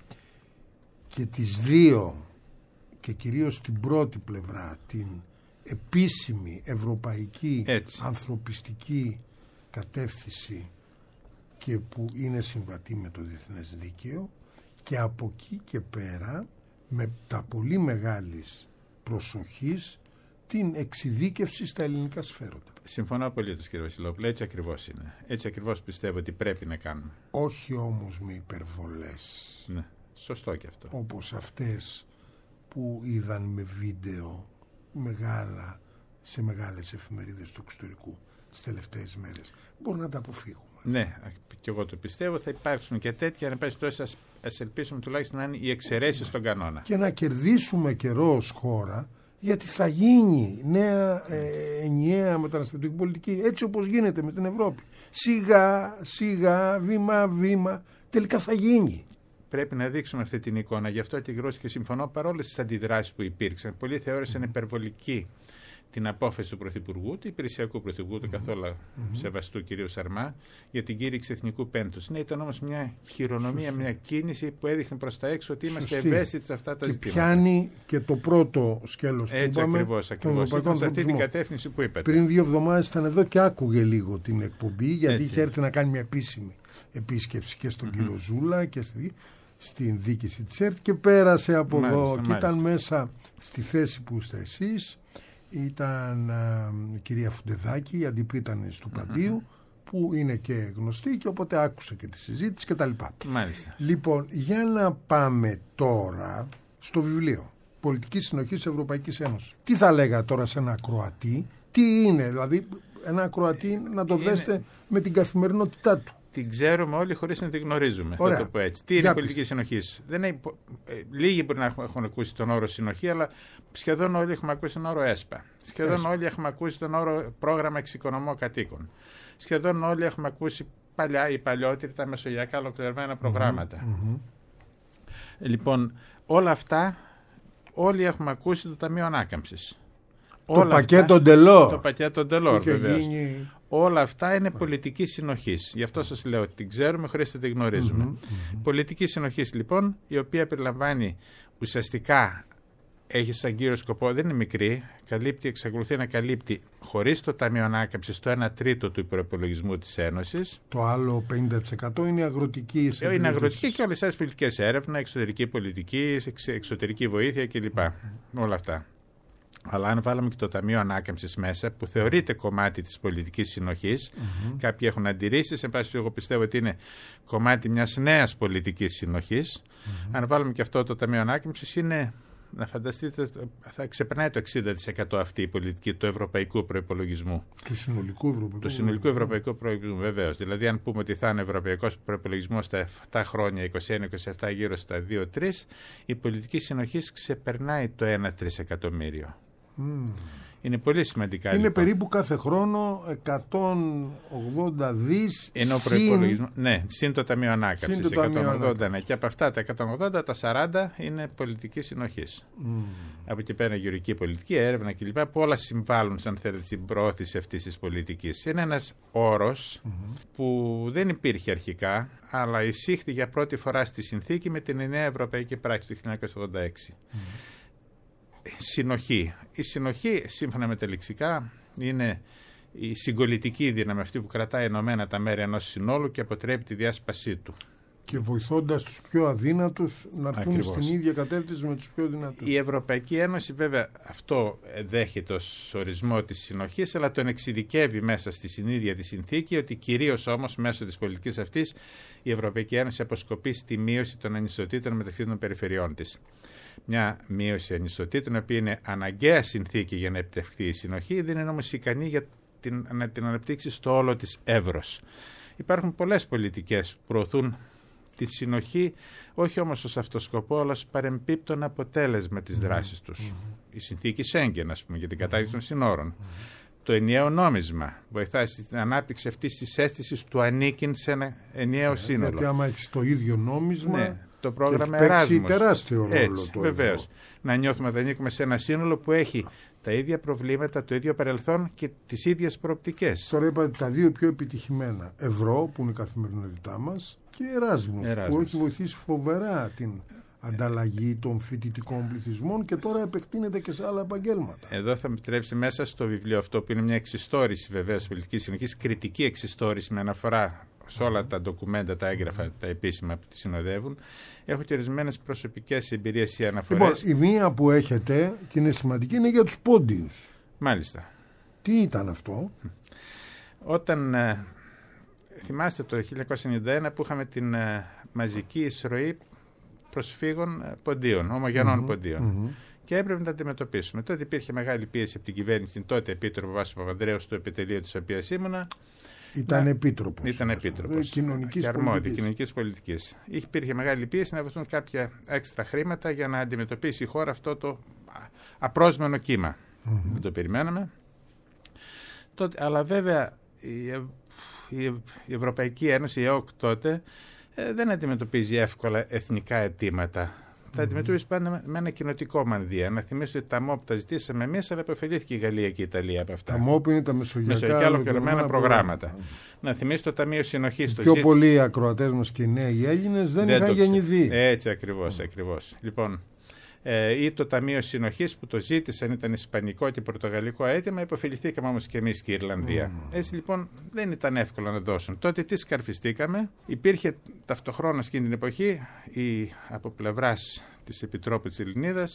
και τις δύο, και κυρίως την πρώτη πλευρά, την επίσημη ευρωπαϊκή Έτσι. ανθρωπιστική κατεύθυνση και που είναι συμβατή με το διεθνές δίκαιο, και από εκεί και πέρα με τα πολύ μεγάλης προσοχής την εξειδίκευση στα ελληνικά σφαίρωτα. Συμφωνώ απολύτως, κύριε Βασιλόπουλο. Έτσι ακριβώς είναι. Έτσι ακριβώς πιστεύω ότι πρέπει να κάνουμε. Όχι όμως με υπερβολές, Ναι, σωστό και αυτό. όπως αυτές που είδαν με βίντεο μεγάλα, σε μεγάλες εφημερίδες του εξωτερικού τις τελευταίες μέρες. Μπορούμε να τα αποφύγουμε. Ναι, και εγώ το πιστεύω. Θα υπάρξουν και τέτοια. Αν πέσει τόσο, ας, ας ελπίσουμε τουλάχιστον να είναι οι εξαιρέσεις στον κανόνα. Και να κερδίσουμε καιρό ως χώρα, γιατί θα γίνει νέα ε, ενιαία μεταναστευτική πολιτική, έτσι όπως γίνεται με την Ευρώπη. Σιγά, σιγά, βήμα, βήμα, τελικά θα γίνει. Πρέπει να δείξουμε αυτή την εικόνα. Γι' αυτό και και συμφωνώ, παρόλες τις αντιδράσεις που υπήρξαν. Πολλοί θεώρησαν υπερβολική την απόφαση του Πρωθυπουργού, του υπηρεσιακού Πρωθυπουργού, του καθόλου mm-hmm. σεβαστού κ. Σαρμά, για την κήρυξη εθνικού πένθους. Ναι, ήταν όμως μια χειρονομία, Σωστή. μια κίνηση που έδειχνε προς τα έξω ότι είμαστε Σωστή. ευαίσθητοι σε αυτά τα και ζητήματα. Και πιάνει και το πρώτο σκέλος που Έτσι είπαμε. ακριβώς, ακριβώς. Ήταν σε αυτή την κατεύθυνση που είπατε. Πριν δύο εβδομάδες ήταν εδώ και άκουγε λίγο την εκπομπή, γιατί Έτσι. είχε έρθει να κάνει μια επίσημη επίσκεψη και στον mm-hmm. κύριο Ζούλα και στη, στην δίκηση της ΕΡΤ, και πέρασε από μάλιστα, εδώ και ήταν μέσα στη θέση που είστε εσείς. Ήταν α, η κυρία Φουντεδάκη, η αντιπρίτανης του Παντίου, mm-hmm. που είναι και γνωστή, και οπότε άκουσε και τη συζήτηση και τα λοιπά. Μάλιστα. Λοιπόν, για να πάμε τώρα στο βιβλίο Πολιτική Συνοχή της Ευρωπαϊκής Ένωσης. Τι θα λέγα τώρα σε ένα ακροατή, τι είναι, δηλαδή ένα ακροατή να το είναι... δέστε με την καθημερινότητά του. Την ξέρουμε όλοι χωρίς να την γνωρίζουμε. Ωραία. Θα το πω έτσι. Τι είναι η πολιτική συνοχή? Δεν είναι, ε, λίγοι μπορεί να έχουν, έχουν ακούσει τον όρο συνοχή, αλλά σχεδόν όλοι έχουμε ακούσει τον όρο ΕΣΠΑ. Σχεδόν ΕΣΠΑ. όλοι έχουμε ακούσει τον όρο πρόγραμμα εξοικονομώ κατοίκων. Σχεδόν όλοι έχουμε ακούσει παλιά ή παλιότεροι τα μεσογειακά ολοκληρωμένα προγράμματα. Mm-hmm. Λοιπόν, όλα αυτά όλοι έχουμε ακούσει το Ταμείο Ανάκαμψης. Το όλα πακέτο Ντελόρ. Το πακέτο Ντελόρ, βεβαίως. Γίνει... Όλα αυτά είναι πολιτική συνοχής. Γι' αυτό σας λέω ότι την ξέρουμε χωρίς να την γνωρίζουμε. Mm-hmm, mm-hmm. Πολιτική συνοχής λοιπόν, η οποία περιλαμβάνει ουσιαστικά, έχει σαν κύριο σκοπό, δεν είναι μικρή, καλύπτει, εξακολουθεί να καλύπτει χωρίς το Ταμείο Ανάκαμψης το ένα τρίτο του προϋπολογισμού της Ένωσης. Το άλλο πενήντα τοις εκατό είναι αγροτική. Είναι αγροτική και όλες τις πολιτικές, έρευνα, εξωτερική πολιτική, εξωτερική βοήθεια κλπ. Mm-hmm. Όλα αυτά. Αλλά αν βάλαμε και το Ταμείο Ανάκαμψης μέσα, που θεωρείται κομμάτι της πολιτικής συνοχής, mm-hmm. κάποιοι έχουν αντιρρήσεις, εν πάση εγώ πιστεύω ότι είναι κομμάτι μιας νέας πολιτικής συνοχής. Mm-hmm. Αν βάλουμε και αυτό το Ταμείο Ανάκαμψης, είναι, να φανταστείτε, θα ξεπερνάει το εξήντα τοις εκατό αυτή η πολιτική του ευρωπαϊκού προϋπολογισμού. Του συνολικού ευρωπαϊκού. Του συνολικού ευρωπαϊκού προϋπολογισμού, βεβαίως. Δηλαδή, αν πούμε ότι θα είναι ευρωπαϊκός προϋπολογισμός στα επτά χρόνια, είκοσι ένα είκοσι επτά, γύρω στα δύο τρία, η πολιτική συνοχής ξεπερνάει το ένα τρισεκατομμύριο. Mm. Είναι πολύ σημαντικά. Είναι λοιπόν. περίπου κάθε χρόνο εκατόν ογδόντα δις. Είναι ο προϋπολογισμός. Ναι, συν το Ταμείο Ανάκαμψης. εκατόν ογδόντα, ναι. Και από αυτά τα εκατόν ογδόντα, τα σαράντα είναι πολιτική συνοχής. Mm. Από εκεί πέρα γεωργική πολιτική, έρευνα κλπ. Που όλα συμβάλλουν, σαν θέλετε, στην προώθηση αυτής της πολιτικής. Είναι ένας όρος mm-hmm. που δεν υπήρχε αρχικά, αλλά εισήχθη για πρώτη φορά στη συνθήκη με την νέα Ευρωπαϊκή Πράξη του χίλια εννιακόσια ογδόντα έξι. Mm. Συνοχή. Η συνοχή, σύμφωνα με τα λεξικά, είναι η συγκολητική δύναμη, αυτή που κρατάει ενωμένα τα μέρη ενός συνόλου και αποτρέπει τη διάσπασή του. Και βοηθώντας τους πιο αδύνατους να έρθουν στην ίδια κατεύθυνση με τους πιο δυνατούς. Η Ευρωπαϊκή Ένωση βέβαια αυτό δέχεται ως ορισμό της συνοχής, αλλά τον εξειδικεύει μέσα στη συνήθεια τη συνθήκη, ότι κυρίως όμως μέσω της πολιτικής αυτής η Ευρωπαϊκή Ένωση αποσκοπεί στη μείωση των ανισοτήτων μεταξύ των περιφερειών της. Μια μείωση ανισοτήτων, η οποία είναι αναγκαία συνθήκη για να επιτευχθεί η συνοχή, δεν είναι όμως ικανή για την, να την αναπτύξει στο όλο της εύρος. Υπάρχουν πολλές πολιτικές που προωθούν τη συνοχή, όχι όμως ως αυτό σκοπό, αλλά ως παρεμπίπτον αποτέλεσμα της mm-hmm. δράσης τους. Mm-hmm. Η συνθήκη Σέγγεν, ας πούμε, για την κατάργηση των συνόρων. Mm-hmm. Το ενιαίο νόμισμα βοηθάει στην ανάπτυξη αυτής της αίσθησης του ανήκειν σε ένα ενιαίο yeah, σύνολο. Γιατί άμα έχεις το ίδιο νόμισμα... Ναι. το πρόγραμμα έχει παίξει Εράσμους. τεράστιο ρόλο. Έτσι, το βεβαίως. ευρώ. Να νιώθουμε ότι ανήκουμε σε ένα σύνολο που έχει τα ίδια προβλήματα, το ίδιο παρελθόν και τις ίδιες προοπτικές. Τώρα είπατε τα δύο πιο επιτυχημένα. Ευρώ, που είναι η καθημερινότητά μας, και Εράσμους, Εράσμους. που έχει βοηθήσει φοβερά την ανταλλαγή των φοιτητικών πληθυσμών και τώρα επεκτείνεται και σε άλλα επαγγέλματα. Εδώ θα με επιτρέψει μέσα στο βιβλίο αυτό, που είναι μια εξιστόρηση βεβαίως πολιτικής συνοχής, κριτική εξιστόρηση με αναφορά σε όλα τα ντοκουμέντα, τα έγγραφα, τα επίσημα που τη συνοδεύουν. Έχω και ορισμένες προσωπικές εμπειρίες ή αναφορές. Λοιπόν, η μία που έχετε και είναι σημαντική είναι για τους πόντιους. Μάλιστα. Τι ήταν αυτό? Όταν ε, θυμάστε το χίλια εννιακόσια ενενήντα ένα που είχαμε την ε, μαζική εισρωή προσφύγων ε, ποντίων, ομογενών mm-hmm, ποντίων. Mm-hmm. Και έπρεπε να τα αντιμετωπίσουμε. Τότε υπήρχε μεγάλη πίεση από την κυβέρνηση, την τότε επίτροπο Βάσο Παπανδρέου, στο επιτελείο της οποίας ήμουνα. Ήταν να... επίτροπος. Ήταν επίτροπος. Κοινωνικής και αρμόδια πολιτικής. κοινωνικής πολιτικής. Υπήρχε μεγάλη πίεση να βρεθούν κάποια έξτρα χρήματα για να αντιμετωπίσει η χώρα αυτό το απρόσμενο κύμα. Mm-hmm. Δεν το περιμέναμε. Τότε, αλλά βέβαια η, η, η Ευρωπαϊκή Ένωση, η ΕΟΚ τότε, ε, δεν αντιμετωπίζει εύκολα εθνικά αιτήματα. Mm-hmm. Θα αντιμετωπίσει πάντα με ένα κοινοτικό μανδύα. Να θυμίσω ότι τα ΜΟΠ τα ζητήσαμε εμείς, αλλά επωφελήθηκε η Γαλλία και η Ιταλία από αυτά. Τα ΜΟΠ είναι τα μεσογειακά, μεσογειακά ολοκληρωμένα προγράμματα. προγράμματα. Να θυμίσω το Ταμείο Συνοχής. Πιο ζήτησε... πολλοί ακροατές μας και οι νέοι Έλληνες δεν, δεν είχαν γεννηθεί. Έτσι ακριβώς, mm. ακριβώς. Λοιπόν, ε, ή το Ταμείο Συνοχής που το ζήτησαν, ήταν ισπανικό και πορτογαλικό αίτημα, υποφεληθήκαμε όμως και εμείς και η Ιρλανδία. Mm. Έτσι λοιπόν δεν ήταν εύκολο να δώσουν. Τότε τι σκαρφιστήκαμε? Υπήρχε ταυτοχρόνως εκείνη την εποχή η, από πλευράς της Επιτρόπου της Ελληνίδας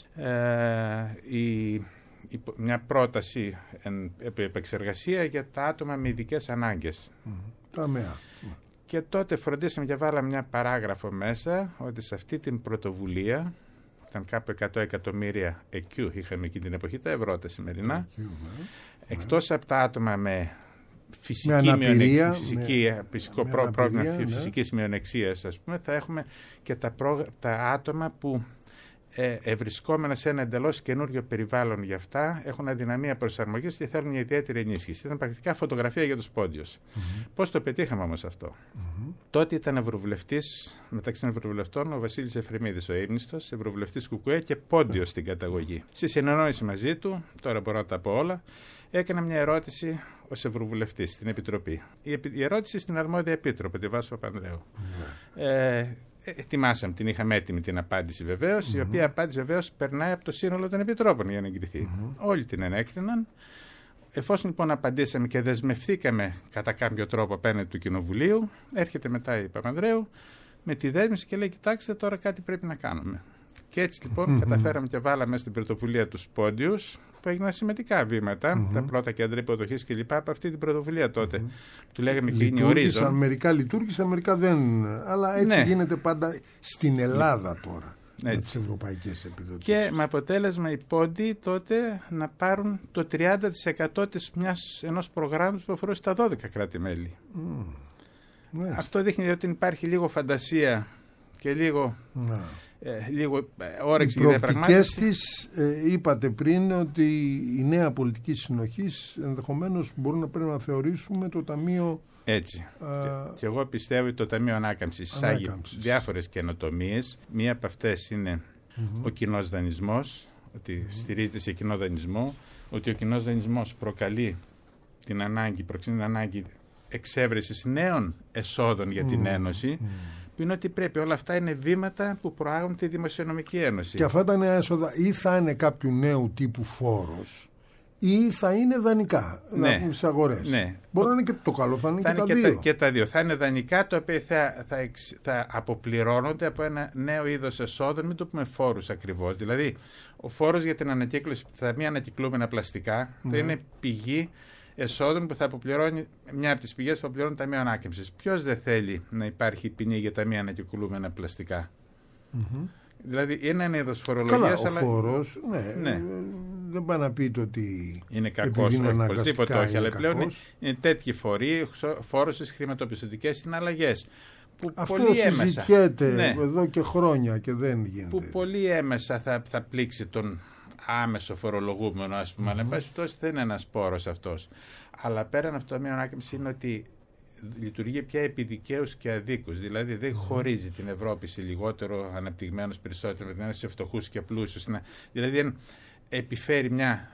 ε, η, η, μια πρόταση εν, επεξεργασία για τα άτομα με ειδικές ανάγκες. Mm. Ταμέα. Και τότε φροντίσαμε και βάλαμε μια παράγραφο μέσα ότι σε αυτή την πρωτοβουλία, ήταν κάπου εκατό εκατομμύρια εκιού είχαμε εκεί την εποχή, τα ευρώ τα σημερινά, εκιού, ναι. Εκτός από τα άτομα με φυσική, με αναπηρία, φυσική, με, φυσικό με πρό, πρόβλημα ναι. φυσικής μειονεξίας, ας πούμε, θα έχουμε και τα, προ, τα άτομα που ε, ευρισκόμενα σε ένα εντελώς καινούριο περιβάλλον για αυτά, έχουν αδυναμία προσαρμογής και θέλουν μια ιδιαίτερη ενίσχυση. Ήταν πρακτικά φωτογραφία για τους πόντιους. Mm-hmm. Πώς το πετύχαμε όμως αυτό? Mm-hmm. Τότε ήταν ευρωβουλευτής, μεταξύ των ευρωβουλευτών, ο Βασίλης Εφρεμίδης, ο ύμνηστος, ευρωβουλευτής Κουκουέ και πόντιος στην καταγωγή. Στη συνεννόηση μαζί του, τώρα μπορώ να τα πω όλα, έκανα μια ερώτηση ως ευρωβουλευτής στην Επιτροπή. Η, η ερώτηση στην αρμόδια επίτροπο, τη Βάσο Παπανδρέου. Mm-hmm. Ε, Ετοιμάσαμε, την είχαμε έτοιμη την απάντηση βεβαίως, mm-hmm. η οποία απάντηση βεβαίως περνάει από το σύνολο των επιτρόπων για να εγκριθεί. Mm-hmm. Όλοι την ενέκριναν. Εφόσον λοιπόν απαντήσαμε και δεσμευθήκαμε κατά κάποιο τρόπο απέναντι του Κοινοβουλίου, έρχεται μετά η Παπανδρέου με τη δέσμευση και λέει: κοιτάξτε, τώρα κάτι πρέπει να κάνουμε. Και έτσι λοιπόν mm-hmm. καταφέραμε και βάλαμε στην πρωτοβουλία τους πόντιους, που έγιναν σημαντικά βήματα, mm-hmm. τα πρώτα κέντρα υποδοχής κλπ. Από αυτή την πρωτοβουλία τότε. Mm-hmm. Του λέγαμε και είναι ορίζον. Μερικά λειτουργήσαν, μερικά δεν. Αλλά έτσι ναι. γίνεται πάντα στην Ελλάδα τώρα. Έτσι. Με τις ευρωπαϊκές επιδοτήσεις. Και με αποτέλεσμα οι πόντιοι τότε να πάρουν το τριάντα τοις εκατό της μιας, ενός προγράμματος που αφορούσε τα δώδεκα κράτη-μέλη. Mm. Ναι. Αυτό δείχνει ότι υπάρχει λίγο φαντασία και λίγο... Ναι. Ε, λίγο ε, όρεξη για διαπραγμάτευση. Οι προοπτικές της, ε, είπατε πριν ότι η νέα πολιτική συνοχής ενδεχομένως μπορούν να πρέπει να θεωρήσουμε το Ταμείο. Έτσι. Α, και, και εγώ πιστεύω ότι το Ταμείο Ανάκαμψης εισάγει διάφορες καινοτομίες. Μία από αυτές είναι mm-hmm. ο κοινός δανεισμός, ότι mm-hmm. στηρίζεται σε κοινό δανεισμό, ότι ο κοινός δανεισμός προκαλεί την ανάγκη, προξενεί την ανάγκη εξέβρεσης νέων εσόδων για την mm-hmm. Ένωση. Mm-hmm. Που είναι ότι πρέπει όλα αυτά είναι βήματα που προάγουν τη Δημοσιονομική Ένωση. Και αυτά τα νέα έσοδα ή θα είναι κάποιου νέου τύπου φόρος ή θα είναι δανεικά ναι. στις αγορές. Ναι. Μπορεί να είναι και το καλό, θα είναι θα και, είναι τα και, τα, και τα δύο. Θα είναι δανεικά, τα οποία θα, θα, εξ, θα αποπληρώνονται από ένα νέο είδος εσόδων, μην το πούμε φόρους ακριβώς. Δηλαδή, ο φόρος για την ανακύκλωση, τα μη ανακυκλούμενα πλαστικά, ναι. θα είναι πηγή εσόδων που θα αποπληρώνει, μια από τις πηγές που αποπληρώνει Ταμείο Ανάκαμψης. Ποιος δεν θέλει να υπάρχει ποινή για τα μη ανακυκλούμενα πλαστικά? Mm-hmm. Δηλαδή είναι ένα είδος φορολογίας. Καλά, ο αλλά... φόρος, ναι, ναι. δεν πάει να πείτε ότι είναι κακός, όχι, οπωσδήποτε όχι, αλλά πλέον είναι, είναι τέτοιοι φορεί, φόρος στις χρηματοπιστωτικές συναλλαγές. Που αυτό πολύ συζητιέται έμεσα, ναι, εδώ και χρόνια και δεν γίνεται. Που πολύ έμεσα θα, θα πλήξει τον άμεσο φορολογούμενο, ας πούμε, mm-hmm. αλλά εν πάση πτώση δεν είναι ένας πόρος αυτός. Αλλά πέραν αυτό, το Ταμείο Ανάκαμψης είναι ότι λειτουργεί πια επί δικαίους και αδίκους. Δηλαδή δεν χωρίζει την Ευρώπη σε λιγότερο αναπτυγμένους, περισσότερο αναπτυγμένους, σε φτωχούς και πλούσιους. Δηλαδή δεν επιφέρει μια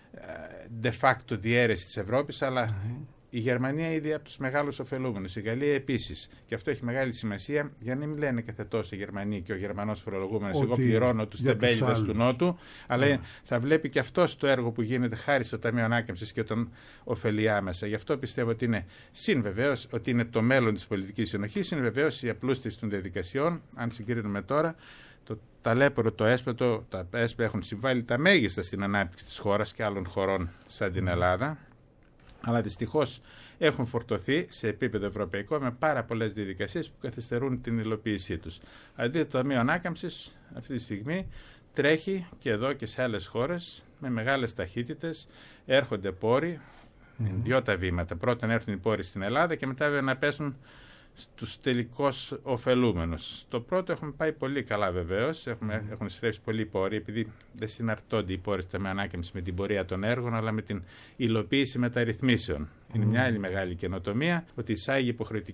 de facto διαίρεση της Ευρώπης, αλλά mm-hmm. η Γερμανία ήδη από τους μεγάλους ωφελούμενους, η Γαλλία επίσης. Και αυτό έχει μεγάλη σημασία για να μην λένε καθετός οι Γερμανοί και ο Γερμανός φορολογούμενος, εγώ πληρώνω τους τεμπέληδες του Νότου, αλλά yeah. θα βλέπει και αυτός το έργο που γίνεται χάρη στο Ταμείο Ανάκαμψης και τον ωφελεί άμεσα. Γι' αυτό πιστεύω ότι είναι συν βεβαίως ότι είναι το μέλλον της πολιτικής συνοχής, είναι βεβαίως η απλούστευση των διαδικασιών, αν συγκρίνουμε τώρα. Το ταλέπορο, το έσπετο, τα έσπε έχουν συμβάλει τα μέγιστα στην ανάπτυξη της χώρας και άλλων χωρών σαν την Ελλάδα, αλλά δυστυχώς έχουν φορτωθεί σε επίπεδο ευρωπαϊκό με πάρα πολλές διαδικασίες που καθυστερούν την υλοποίησή τους. Αντί το Ταμείο Ανάκαμψης αυτή τη στιγμή τρέχει και εδώ και σε άλλες χώρες με μεγάλες ταχύτητες, έρχονται πόροι, mm-hmm. δύο τα βήματα. Πρώτα να έρθουν οι πόροι στην Ελλάδα και μετά να πέσουν στους τελικώς ωφελούμενους. Το πρώτο έχουμε πάει πολύ καλά βεβαίως, έχουμε, mm. έχουν στρέψει πολλοί πόροι, επειδή δεν συναρτώνται οι πόροι του Ταμείου Ανάκαμψης με την πορεία των έργων, αλλά με την υλοποίηση μεταρρυθμίσεων. Mm. Είναι μια άλλη μεγάλη καινοτομία, ότι εισάγει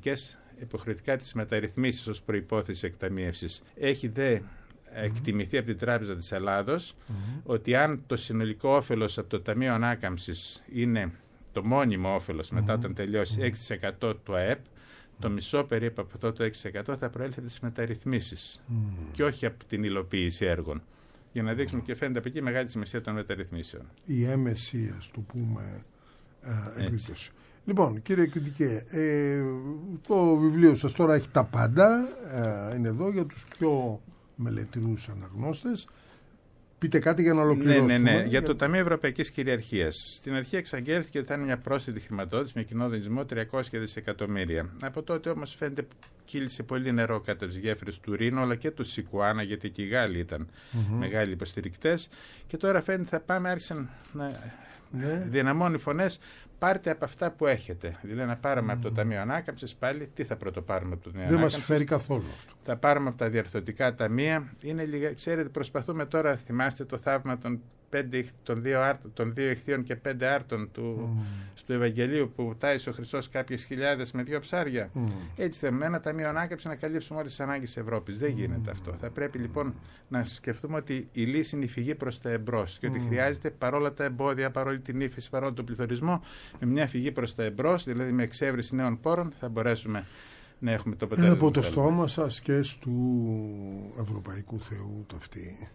υποχρεωτικά τις μεταρρυθμίσεις ως προϋπόθεση εκταμίευσης. Έχει δε εκτιμηθεί mm. από την Τράπεζα της Ελλάδος, mm. ότι αν το συνολικό όφελος από το Ταμείο Ανάκαμψης είναι το μόνιμο όφελος mm. μετά όταν τελειώσει έξι τοις εκατό του ΑΕΠ, το μισό περίπου από αυτό το έξι τοις εκατό θα προέλθει από τις μεταρρυθμίσεις mm. και όχι από την υλοποίηση έργων. Για να δείξουμε mm. και φαίνεται από εκεί μεγάλη σημασία των μεταρρυθμίσεων. Η έμεση, ας το πούμε, ε, επίπτωση. Λοιπόν, κύριε Κριτικέ, ε, το βιβλίο σας τώρα έχει τα πάντα, ε, είναι εδώ για τους πιο μελετηρούς αναγνώστες. Πείτε κάτι για να ολοκληρώσουμε. Ναι, ναι, ναι. Για το Ταμείο Ευρωπαϊκής Κυριαρχίας. Στην αρχή εξαγγέλθηκε ότι θα είναι μια πρόσθετη χρηματοδότηση με κοινό δανεισμό τριακόσια δισεκατομμύρια. Από τότε όμως φαίνεται κύλησε πολύ νερό κατά τις γέφυρες του Ρήνου αλλά και του Σικουάνα, γιατί και οι Γάλλοι ήταν mm-hmm. μεγάλοι υποστηρικτές. Και τώρα φαίνεται θα πάμε, άρχισαν να ναι. δυναμώνουν φωνές. Πάρτε από αυτά που έχετε. Δηλαδή να πάρουμε mm. από το Ταμείο Ανάκαμψης πάλι, τι θα πρωτοπάρουμε από το Ταμείο Ανάκαμψης. Δεν μας φέρει καθόλου αυτό. Θα πάρουμε από τα διαρθρωτικά ταμεία. Είναι λίγα, ξέρετε, προσπαθούμε τώρα, θυμάστε το θαύμα των, πέντε, των, δύο, άρτων, των δύο ηχθείων και πέντε άρτων του, mm. του Ευαγγελίου που τάισε ο Χριστός κάποιες χιλιάδες με δύο ψάρια. Mm. Έτσι θέλουμε ένα Ταμείο Ανάκαμψης να καλύψουμε όλες τις ανάγκες της Ευρώπης. Δεν γίνεται mm. αυτό. Θα πρέπει λοιπόν να σκεφτούμε ότι η λύση είναι η φυγή προς τα εμπρός και ότι mm. χρειάζεται παρόλα τα εμπόδια, παρόλη την ύφεση, παρόλο τον πληθωρισμό, με μια φυγή προς τα εμπρός, δηλαδή με εξέβριση νέων πόρων, θα μπορέσουμε να έχουμε το αποτέλεσμα. Από το στόμα σας και του Ευρωπαϊκού Θεού το αυτή.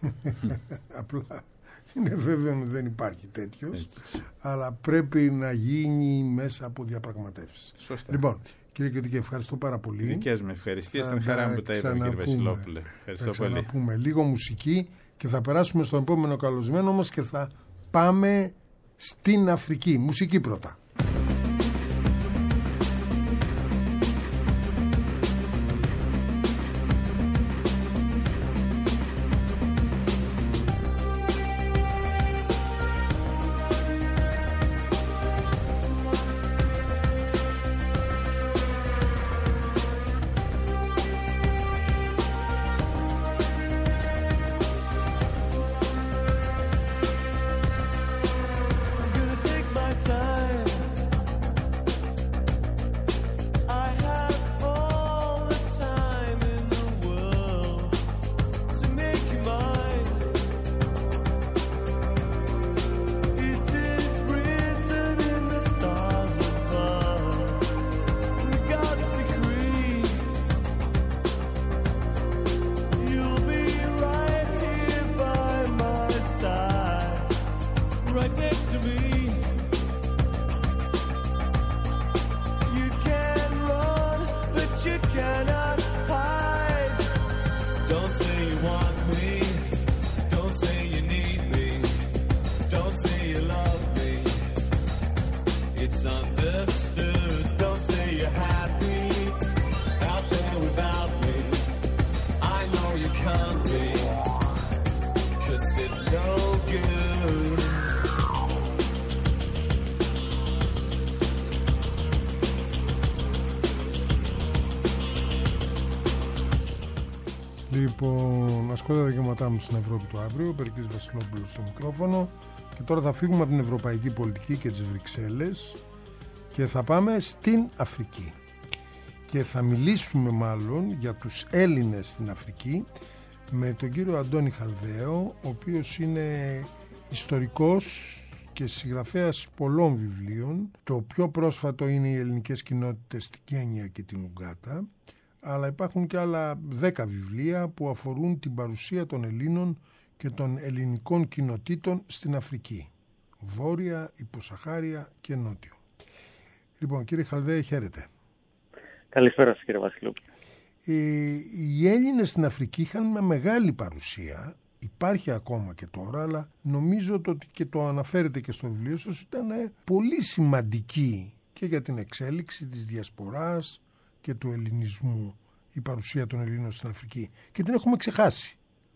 Απλά είναι βέβαιο ότι δεν υπάρχει τέτοιος, έτσι. Αλλά πρέπει να γίνει μέσα από διαπραγματεύσεις. Σωστά. Λοιπόν, κύριε Κριτικέ, ευχαριστώ πάρα πολύ. Δικές μου ευχαριστίες, ήταν χαρά μου που τα είπα, κύριε Βασιλόπουλε. Ευχαριστώ θα πολύ. Θα πούμε λίγο μουσική και θα περάσουμε στο επόμενο καλεσμένο μας και θα πάμε στην Αφρική. Μουσική πρώτα. Λοιπόν, ασκώ τα δικαιώματά μου στην Ευρώπη του αύριο, ο Περικλής Βασιλόπουλος στο μικρόφωνο, και τώρα θα φύγουμε από την ευρωπαϊκή πολιτική και τις Βρυξέλλες και θα πάμε στην Αφρική. και θα μιλήσουμε μάλλον για τους Έλληνες στην Αφρική με τον κύριο Αντώνη Χαλδαίο, ο οποίος είναι ιστορικός και συγγραφέας πολλών βιβλίων. Το πιο πρόσφατο είναι οι ελληνικές κοινότητες στην Κένια και την Ουγκάτα, αλλά υπάρχουν και άλλα δέκα βιβλία που αφορούν την παρουσία των Ελλήνων και των ελληνικών κοινοτήτων στην Αφρική, Βόρεια, Υποσαχάρια και Νότιο. Λοιπόν, κύριε Χαλδαίο, χαίρετε. Καλησπέρα σας, κύριε Βασιλόπουλο. Ε, οι Έλληνες στην Αφρική είχαν μια μεγάλη παρουσία, υπάρχει ακόμα και τώρα, αλλά νομίζω ότι και το αναφέρετε και στο βιβλίο σας, ήταν πολύ σημαντική και για την εξέλιξη της διασποράς και του ελληνισμού η παρουσία των Ελλήνων στην Αφρική, και την έχουμε ξεχάσει.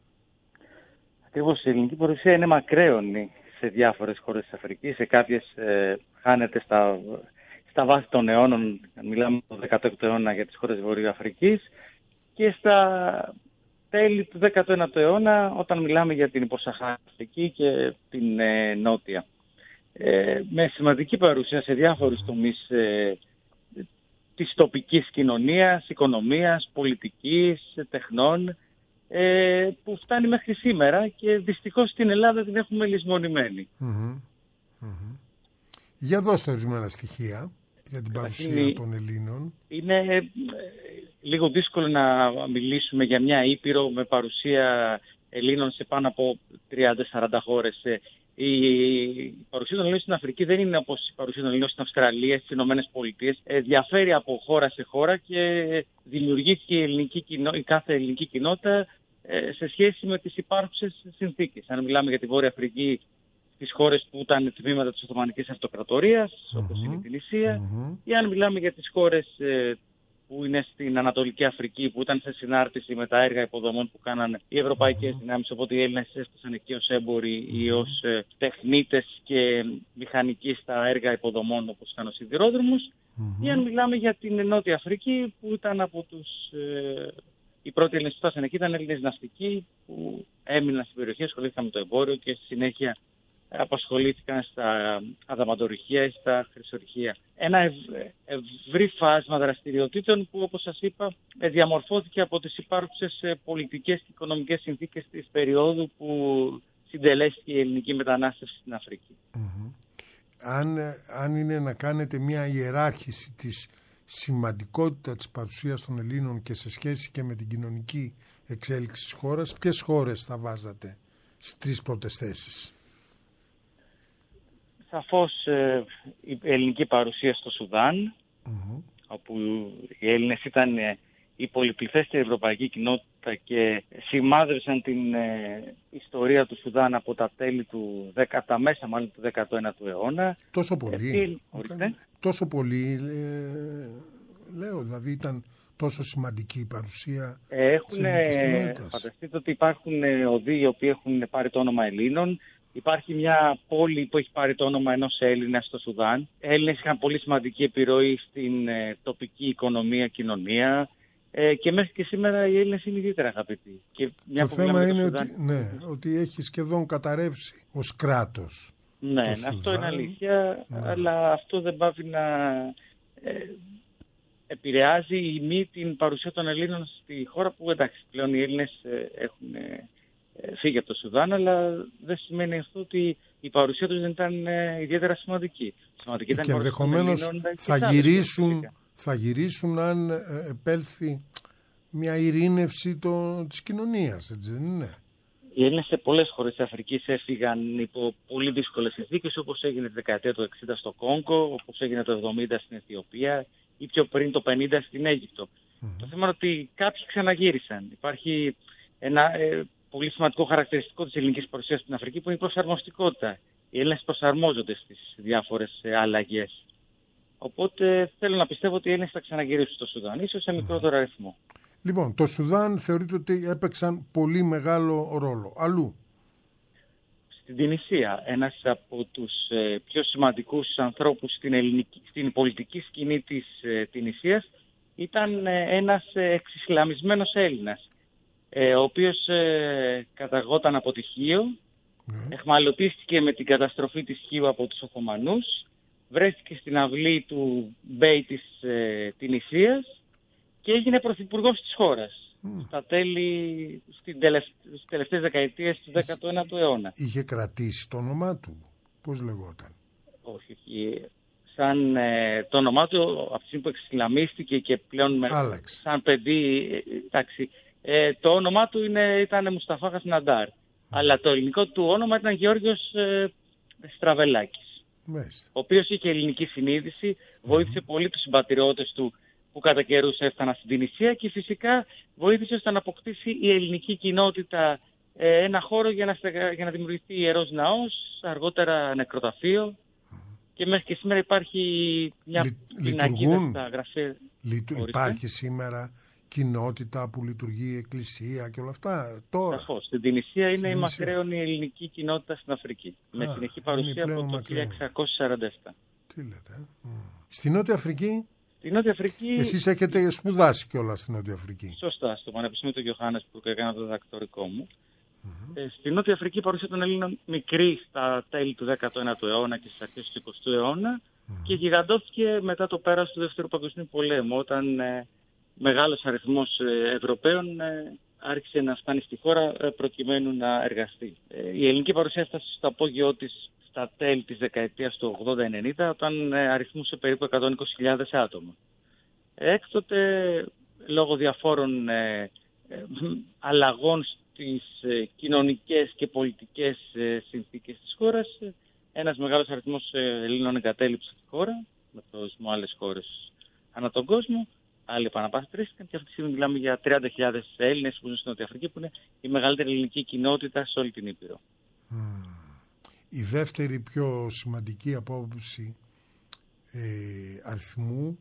Ακριβώς, η ελληνική παρουσία είναι μακραίωνη σε διάφορες χώρες της Αφρικής, σε κάποιες ε, χάνεται στα, στα βάθη των αιώνων, μιλάμε το δεκαέκτο αιώνα για τις χώρες Βορείου Αφρικής, και στα τέλη του δέκατου ένατου αιώνα όταν μιλάμε για την Υποσαχάρια Αφρική και την ε, Νότια. Ε, με σημαντική παρουσία σε διάφορους τομείς ε, της τοπικής κοινωνίας, οικονομίας, πολιτικής, τεχνών, ε, που φτάνει μέχρι σήμερα και δυστυχώς στην Ελλάδα την έχουμε λησμονημένη. Mm-hmm. Mm-hmm. Για δώστε ορισμένα στοιχεία για την παρουσία είναι, των Ελλήνων. Είναι ε, λίγο δύσκολο να μιλήσουμε για μια ήπειρο με παρουσία Ελλήνων σε πάνω από τριάντα σαράντα χώρες. Η παρουσία των Ελλήνων στην Αφρική δεν είναι όπως η παρουσία των Ελλήνων στην Αυστραλία, στις Ηνωμένες Πολιτείες. Ε, διαφέρει από χώρα σε χώρα και δημιουργήθηκε η, ελληνική κοινό, η κάθε ελληνική κοινότητα ε, σε σχέση με τις υπάρχουσες συνθήκες. Αν μιλάμε για τη Βόρεια Αφρική, στις χώρες που ήταν τμήματα της Οθωμανικής Αυτοκρατορίας, mm-hmm. όπως είναι η Τινησία, mm-hmm. ή αν μιλάμε για τις χώρες ε, που είναι στην Ανατολική Αφρική, που ήταν σε συνάρτηση με τα έργα υποδομών που κάνανε οι ευρωπαϊκές mm-hmm. δυνάμεις, οπότε οι Έλληνες έφτασαν εκεί ως έμποροι mm-hmm. ή ως ε, τεχνίτες και μηχανικοί στα έργα υποδομών, όπως ήταν ο σιδηρόδρομος, mm-hmm. ή αν μιλάμε για την Νότια Αφρική, που ήταν από τους... Ε, οι πρώτοι Έλληνες που φτάσαν εκεί ήταν Έλληνες ναυτικοί που έμειναν στην περιοχή, ασχολήθηκαν με το εμπόριο και στη συνέχεια απασχολήθηκαν στα αδαμαντορυχεία ή στα χρυσορυχεία. Ένα ευ, ευρύ φάσμα δραστηριοτήτων που, όπως σας είπα, διαμορφώθηκε από τις υπάρχουσες πολιτικές και οικονομικές συνθήκες της περίοδου που συντελέστηκε η ελληνική μετανάστευση στην Αφρική. Mm-hmm. Αν, αν είναι να κάνετε μια ιεράρχηση της σημαντικότητα της παρουσίας των Ελλήνων και σε σχέση και με την κοινωνική εξέλιξη της χώρας, ποιες χώρες θα βάζατε στις πρώτες θέσεις? Σαφώς ε, η ελληνική παρουσία στο Σουδάν, mm-hmm. όπου οι Έλληνες ήταν ε, η πολυπληθέστερη ευρωπαϊκή κοινότητα και σημάδευσαν την ε, ιστορία του Σουδάν από τα τέλη του δέκατου, τα μέσα μάλλον του δέκατου ένατου αιώνα. Τόσο πολύ. Ε, τόσο πολύ, ε, λέω, δηλαδή ήταν τόσο σημαντική η παρουσία έχουν, της ελληνικής κοινότητας. Φανταστείτε ότι υπάρχουν οδοί οι οποίοι έχουν πάρει το όνομα Ελλήνων. Υπάρχει μια πόλη που έχει πάρει το όνομα ενός Έλληνα στο Σουδάν. Οι Έλληνες είχαν πολύ σημαντική επιρροή στην ε, τοπική οικονομία, κοινωνία ε, και μέχρι και σήμερα οι Έλληνες είναι ιδιαίτερα αγαπητοί. Και μια το θέμα είναι το ότι, ναι, ότι έχει σχεδόν καταρρεύσει ως κράτος. Ναι, αυτό είναι αλήθεια, ναι. Αλλά αυτό δεν πάβει να ε, επηρεάζει ή μη την παρουσία των Ελλήνων στη χώρα που, εντάξει, πλέον οι Έλληνες ε, έχουν... Ε, φύγει από το Σουδάν, αλλά δεν σημαίνει αυτό ότι η παρουσία τους δεν ήταν ε, ιδιαίτερα σημαντική. σημαντική και ενδεχομένως θα γυρίσουν, θα γυρίσουν αν ε, επέλθει μια ειρήνευση το, της κοινωνίας, έτσι δεν είναι? Οι Έλληνες σε πολλές χώρες της Αφρικής έφυγαν υπό πολύ δύσκολες συνθήκες, όπως έγινε τη δεκαετία του εξήντα στο Κόγκο, όπως έγινε το εβδομήντα στην Αιθιοπία ή πιο πριν το πενήντα στην Αίγυπτο. Mm-hmm. Το θέμα είναι ότι κάποιοι ξαναγύρισαν. Υπάρχει ένα... Ε, πολύ σημαντικό χαρακτηριστικό της ελληνικής παρουσίας στην Αφρική, που είναι η προσαρμοστικότητα. Οι Έλληνες προσαρμόζονται στις διάφορες αλλαγές. Οπότε θέλω να πιστεύω ότι οι Έλληνες θα ξαναγυρίσουν στο Σουδάν, ίσως σε μικρότερο αριθμό. Λοιπόν, το Σουδάν θεωρείται ότι έπαιξαν πολύ μεγάλο ρόλο. Αλλού? Στην Τινησία, ένας από τους ε, πιο σημαντικούς ανθρώπους στην, ελληνική, στην πολιτική σκηνή της ε, Τινησίας ήταν ε, ένας ε, εξισλαμισμένος Έλληνας, Ε, ο οποίος ε, καταγόταν από τη Χίο, mm. εχμαλωτίστηκε με την καταστροφή της Χίου από τους Οθωμανούς, βρέθηκε στην αυλή του Μπέι της ε, Τινησίας και έγινε πρωθυπουργός της χώρας mm. στα τέλη, στην τελευ... στις τελευταίες δεκαετίες του δέκατου ένατου αιώνα. Είχε κρατήσει το όνομά του, πώς λεγόταν? Όχι, σαν ε, το όνομά του από τη στιγμή που εξισλαμίστηκε και πλέον με, σαν παιδί, εντάξει, ε, το όνομά του είναι, ήταν Μουσταφά Χασναντάρ, mm. αλλά το ελληνικό του όνομα ήταν Γεώργιος ε, Στραβελάκης, Μάλιστα. ο οποίος είχε ελληνική συνείδηση, βοήθησε mm. πολύ τους συμπατριώτες του που κατά καιρούς έφταναν στην Τινησία και φυσικά βοήθησε ώστε να αποκτήσει η ελληνική κοινότητα ε, ένα χώρο για να, στεγα... για να δημιουργηθεί ιερός ναός, αργότερα νεκροταφείο mm. και μέχρι και σήμερα υπάρχει μια Λει... πινακίδα στα γραφεία. Λειτου... Υπάρχει σήμερα κοινότητα που λειτουργεί η εκκλησία και όλα αυτά τώρα? Σαφώς. Στην Τινησία είναι η μακραίωνη ελληνική κοινότητα στην Αφρική. Α, με συνεχή παρουσία από το μακραίων. χίλια εξακόσια σαράντα επτά. Τι λέτε? Mm. Στη Νότια Αφρική? Στη Νότια Αφρική... Εσείς έχετε σπουδάσει κιόλας στη Νότια Αφρική. Σωστά, στο Πανεπιστήμιο του Γιωχάννεσμπουργκ που έκανα το διδακτορικό μου. Mm-hmm. Ε, στη Νότια Αφρική η παρουσία των Ελλήνων μικρή στα τέλη του δέκατου ένατου αιώνα και στις αρχές του εικοστού αιώνα mm-hmm. και γιγαντώθηκε μετά το πέρας του Δεύτερου Παγκοσμίου Πολέμου, όταν ε, μεγάλος αριθμός ε, Ευρωπαίων ε, άρχισε να φτάνει στη χώρα ε, προκειμένου να εργαστεί. Ε, η ελληνική παρουσία έφτασε στο απόγειό της στα τέλη της δεκαετίας του ογδόντα ενενήντα, όταν ε, αριθμούσε περίπου εκατόν είκοσι χιλιάδες άτομα. Έκτοτε, λόγω διαφόρων ε, ε, αλλαγών στις ε, κοινωνικές και πολιτικές ε, συνθήκες της χώρας, ε, ένας μεγάλος αριθμός ε, Ελλήνων εγκατέλειψε τη χώρα, με προορισμό άλλες χώρες ανά τον κόσμο. Άλλοι επαναπατρίστηκαν και αυτή τη στιγμή μιλάμε για τριάντα χιλιάδες Έλληνες που ζουν στην Νότια Αφρική, που είναι η μεγαλύτερη ελληνική κοινότητα σε όλη την Ήπειρο. Mm. Η δεύτερη πιο σημαντική απόψη ε, αριθμού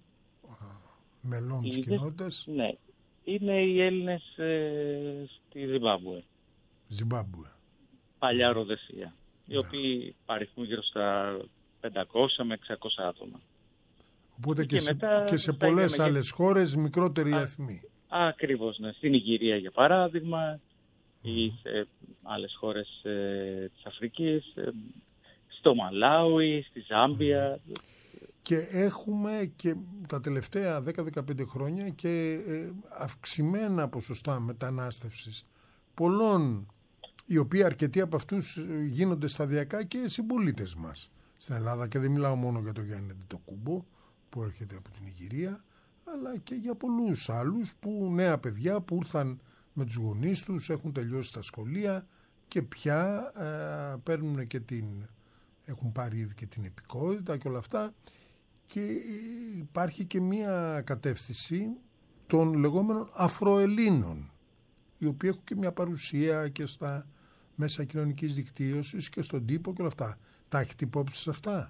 μελών της κοινότητας. Ναι, είναι οι Έλληνες ε, στη Ζιμπάμπουε. Ζιμπάμπουε. Παλιά Ροδεσία, οι yeah. οποίοι παριθμούν γύρω στα πεντακόσια με εξακόσια άτομα. Οπότε και, και, σε, και σε πολλές άλλες και... χώρες μικρότεροι αριθμοί. Ακριβώς, ναι. Στην Ιγυρία για παράδειγμα, mm. ή σε άλλες χώρες ε, της Αφρικής, ε, στο Μαλάουι, στη Ζάμπια. Mm. Και έχουμε και τα τελευταία δέκα με δεκαπέντε χρόνια και ε, αυξημένα ποσοστά μετανάστευσης πολλών, οι οποίοι αρκετοί από αυτούς γίνονται σταδιακά και συμπολίτες μας στην Ελλάδα, και δεν μιλάω μόνο για το Γιάννη Αντιτοκούμπο που έρχεται από την Ιγυρία, αλλά και για πολλούς άλλους που νέα παιδιά που ήρθαν με τους γονείς τους, έχουν τελειώσει τα σχολεία και πια ε, παίρνουν και την, έχουν πάρει ήδη και την υπηκότητα και όλα αυτά, και υπάρχει και μια κατεύθυνση των λεγόμενων Αφροελλήνων, οι οποίοι έχουν και μια παρουσία και στα μέσα κοινωνικής δικτύωσης και στον τύπο και όλα αυτά. Τα έχετε υπόψη σε αυτά?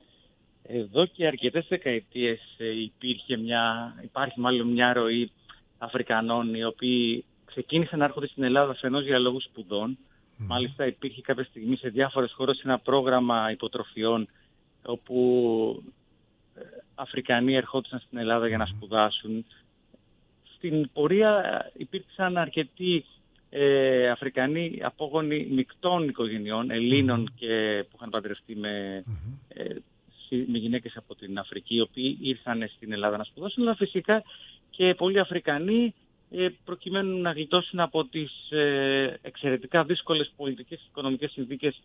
Εδώ και αρκετές δεκαετίες υπήρχε μια, υπάρχει μάλλον μια ροή Αφρικανών οι οποίοι ξεκίνησαν να έρχονται στην Ελλάδα αφενός για λόγους σπουδών. Mm. Μάλιστα υπήρχε κάποια στιγμή σε διάφορες χώρες ένα πρόγραμμα υποτροφιών όπου Αφρικανοί ερχόντουσαν στην Ελλάδα mm. για να σπουδάσουν. Στην πορεία υπήρξαν αρκετοί ε, Αφρικανοί απόγονοι μεικτών οικογενειών, Ελλήνων mm. και που είχαν παντρευτεί με... Mm. Ε, με γυναίκες από την Αφρική, οι οποίοι ήρθαν στην Ελλάδα να σπουδάσουν, αλλά φυσικά και πολλοί Αφρικανοί προκειμένου να γλιτώσουν από τις εξαιρετικά δύσκολες πολιτικές και οικονομικές συνθήκες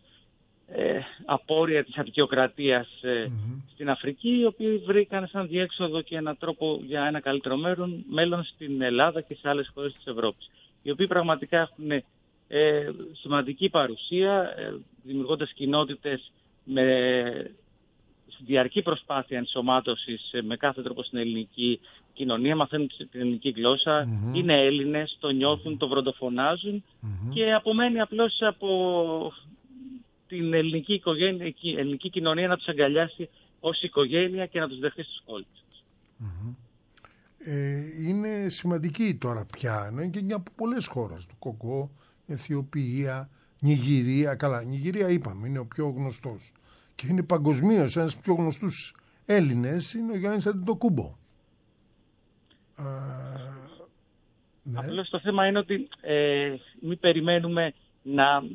απόρρια της απεικιοκρατίας mm-hmm. στην Αφρική, οι οποίοι βρήκαν σαν διέξοδο και έναν τρόπο για ένα καλύτερο μέλλον στην Ελλάδα και σε άλλες χώρες της Ευρώπης, οι οποίοι πραγματικά έχουν ε, σημαντική παρουσία, ε, δημιουργώντας κοινότητες με διαρκή προσπάθεια ενσωμάτωσης με κάθε τρόπο στην ελληνική κοινωνία, μαθαίνουν την ελληνική γλώσσα, mm-hmm. είναι Έλληνες, το νιώθουν, το βροντοφωνάζουν mm-hmm. και απομένει απλώς από την ελληνική, οικογένεια, η ελληνική κοινωνία να τους αγκαλιάσει ως οικογένεια και να τους δεχτεί στους κόλπους. Mm-hmm. Ε, είναι σημαντική τώρα πια, είναι και από πολλές χώρες, του Κογκό, Αιθιοπία, Νιγηρία, καλά, Νιγηρία είπαμε, είναι ο πιο γνωστός. Και είναι παγκοσμίως ένας πιο γνωστούς Έλληνες, είναι ο Γιάννης Αντιτοκούμπο. Α, ναι. Απλώς το θέμα είναι ότι ε, μην περιμένουμε να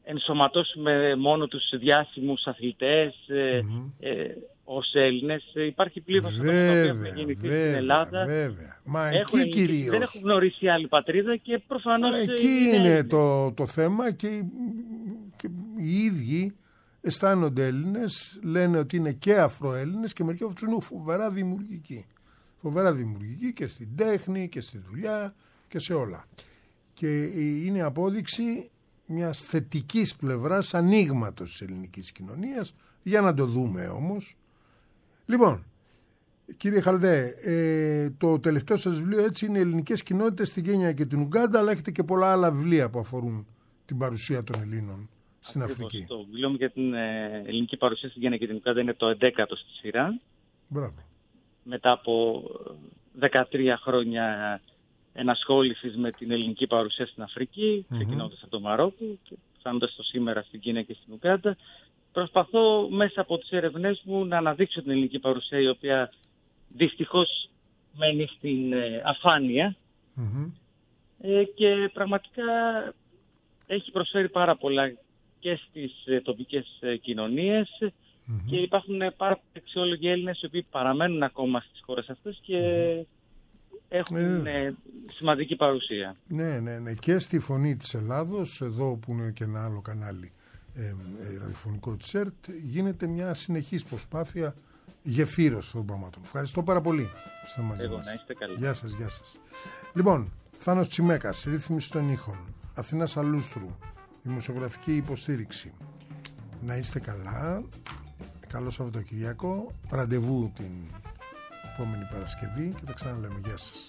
ενσωματώσουμε μόνο τους διάσημους αθλητές mm-hmm. ε, ως Έλληνες. Υπάρχει πλήθος ατόμων τα οποία έχουν γεννηθεί στην Ελλάδα. Βέβαια. Μα εκεί κυρίως. Δεν έχουν γνωρίσει άλλη πατρίδα και προφανώς... Μα εκεί είναι, είναι το, το θέμα και, και οι ίδιοι αισθάνονται Έλληνες, λένε ότι είναι και Αφροέλληνες και μερικοί από τους είναι φοβερά δημιουργικοί. Φοβερά δημιουργικοί και στην τέχνη και στη δουλειά και σε όλα. Και είναι απόδειξη μιας θετικής πλευράς ανοίγματος της ελληνικής κοινωνίας. Για να το δούμε όμως. Λοιπόν, κύριε Χαλδέ, ε, το τελευταίο σας βιβλίο έτσι είναι «Ελληνικές κοινότητες στην Κένια και την Ουγκάντα», αλλά έχετε και πολλά άλλα βιβλία που αφορούν την παρουσία των Ελλήνων στην Ακριβώς. Αφρική. Το βιβλίο μου για την ε, ελληνική παρουσία στην Κένια και την Ουγκάντα είναι το έντεκατο στη σειρά. Μπράβο. Μετά από δεκατρία χρόνια ενασχόλησης με την ελληνική παρουσία στην Αφρική, mm-hmm. ξεκινώντας από το Μαρόκο και φτάνοντας στο σήμερα στην Κένια και στην Ουγκάντα, προσπαθώ μέσα από τις έρευνές μου να αναδείξω την ελληνική παρουσία, η οποία δυστυχώς μένει στην ε, αφάνεια mm-hmm. ε, και πραγματικά έχει προσφέρει πάρα πολλά και στις ε, τοπικές ε, κοινωνίες mm-hmm. και υπάρχουν πάρα πολλοί αξιόλογοι Έλληνες οι οποίοι παραμένουν ακόμα στις χώρες αυτές και mm-hmm. έχουν ε, σημαντική παρουσία. Ναι, ναι, ναι. Και στη Φωνή της Ελλάδος, εδώ που είναι και ένα άλλο κανάλι ε, ε, ραδιοφωνικό της ΕΡΤ, γίνεται μια συνεχής προσπάθεια γεφύρωσης των πραγμάτων. Ευχαριστώ πάρα πολύ. Εγώ, να είστε καλοί. Γεια σας, γεια σας. Λοιπόν, Θάνος Τσιμέκας, ρύθμιση των ήχων, Αθηνά Αλούστρου, δημοσιογραφική υποστήριξη. Να είστε καλά. Καλό Σαββατοκυριακό. Ραντεβού την επόμενη Παρασκευή και τα ξαναλέμε. Γεια σας.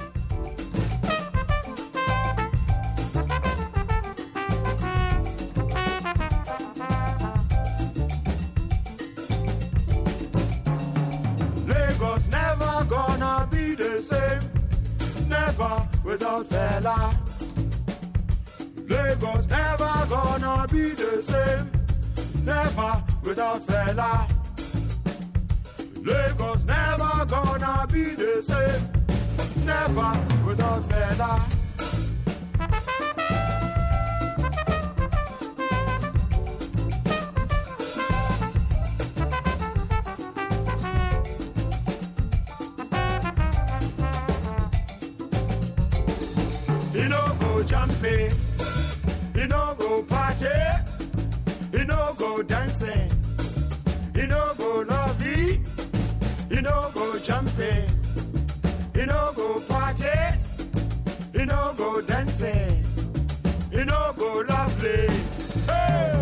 Lagos never gonna be the same, never without Fela. Lagos never gonna be the same, never without Fela. Lagos never gonna be the same, never without Fela. He no go jumping, he no go party, he no go dancing, he no go lovey, he no go jumping, he no go party, he no go dancing, he no go lovely. Hey!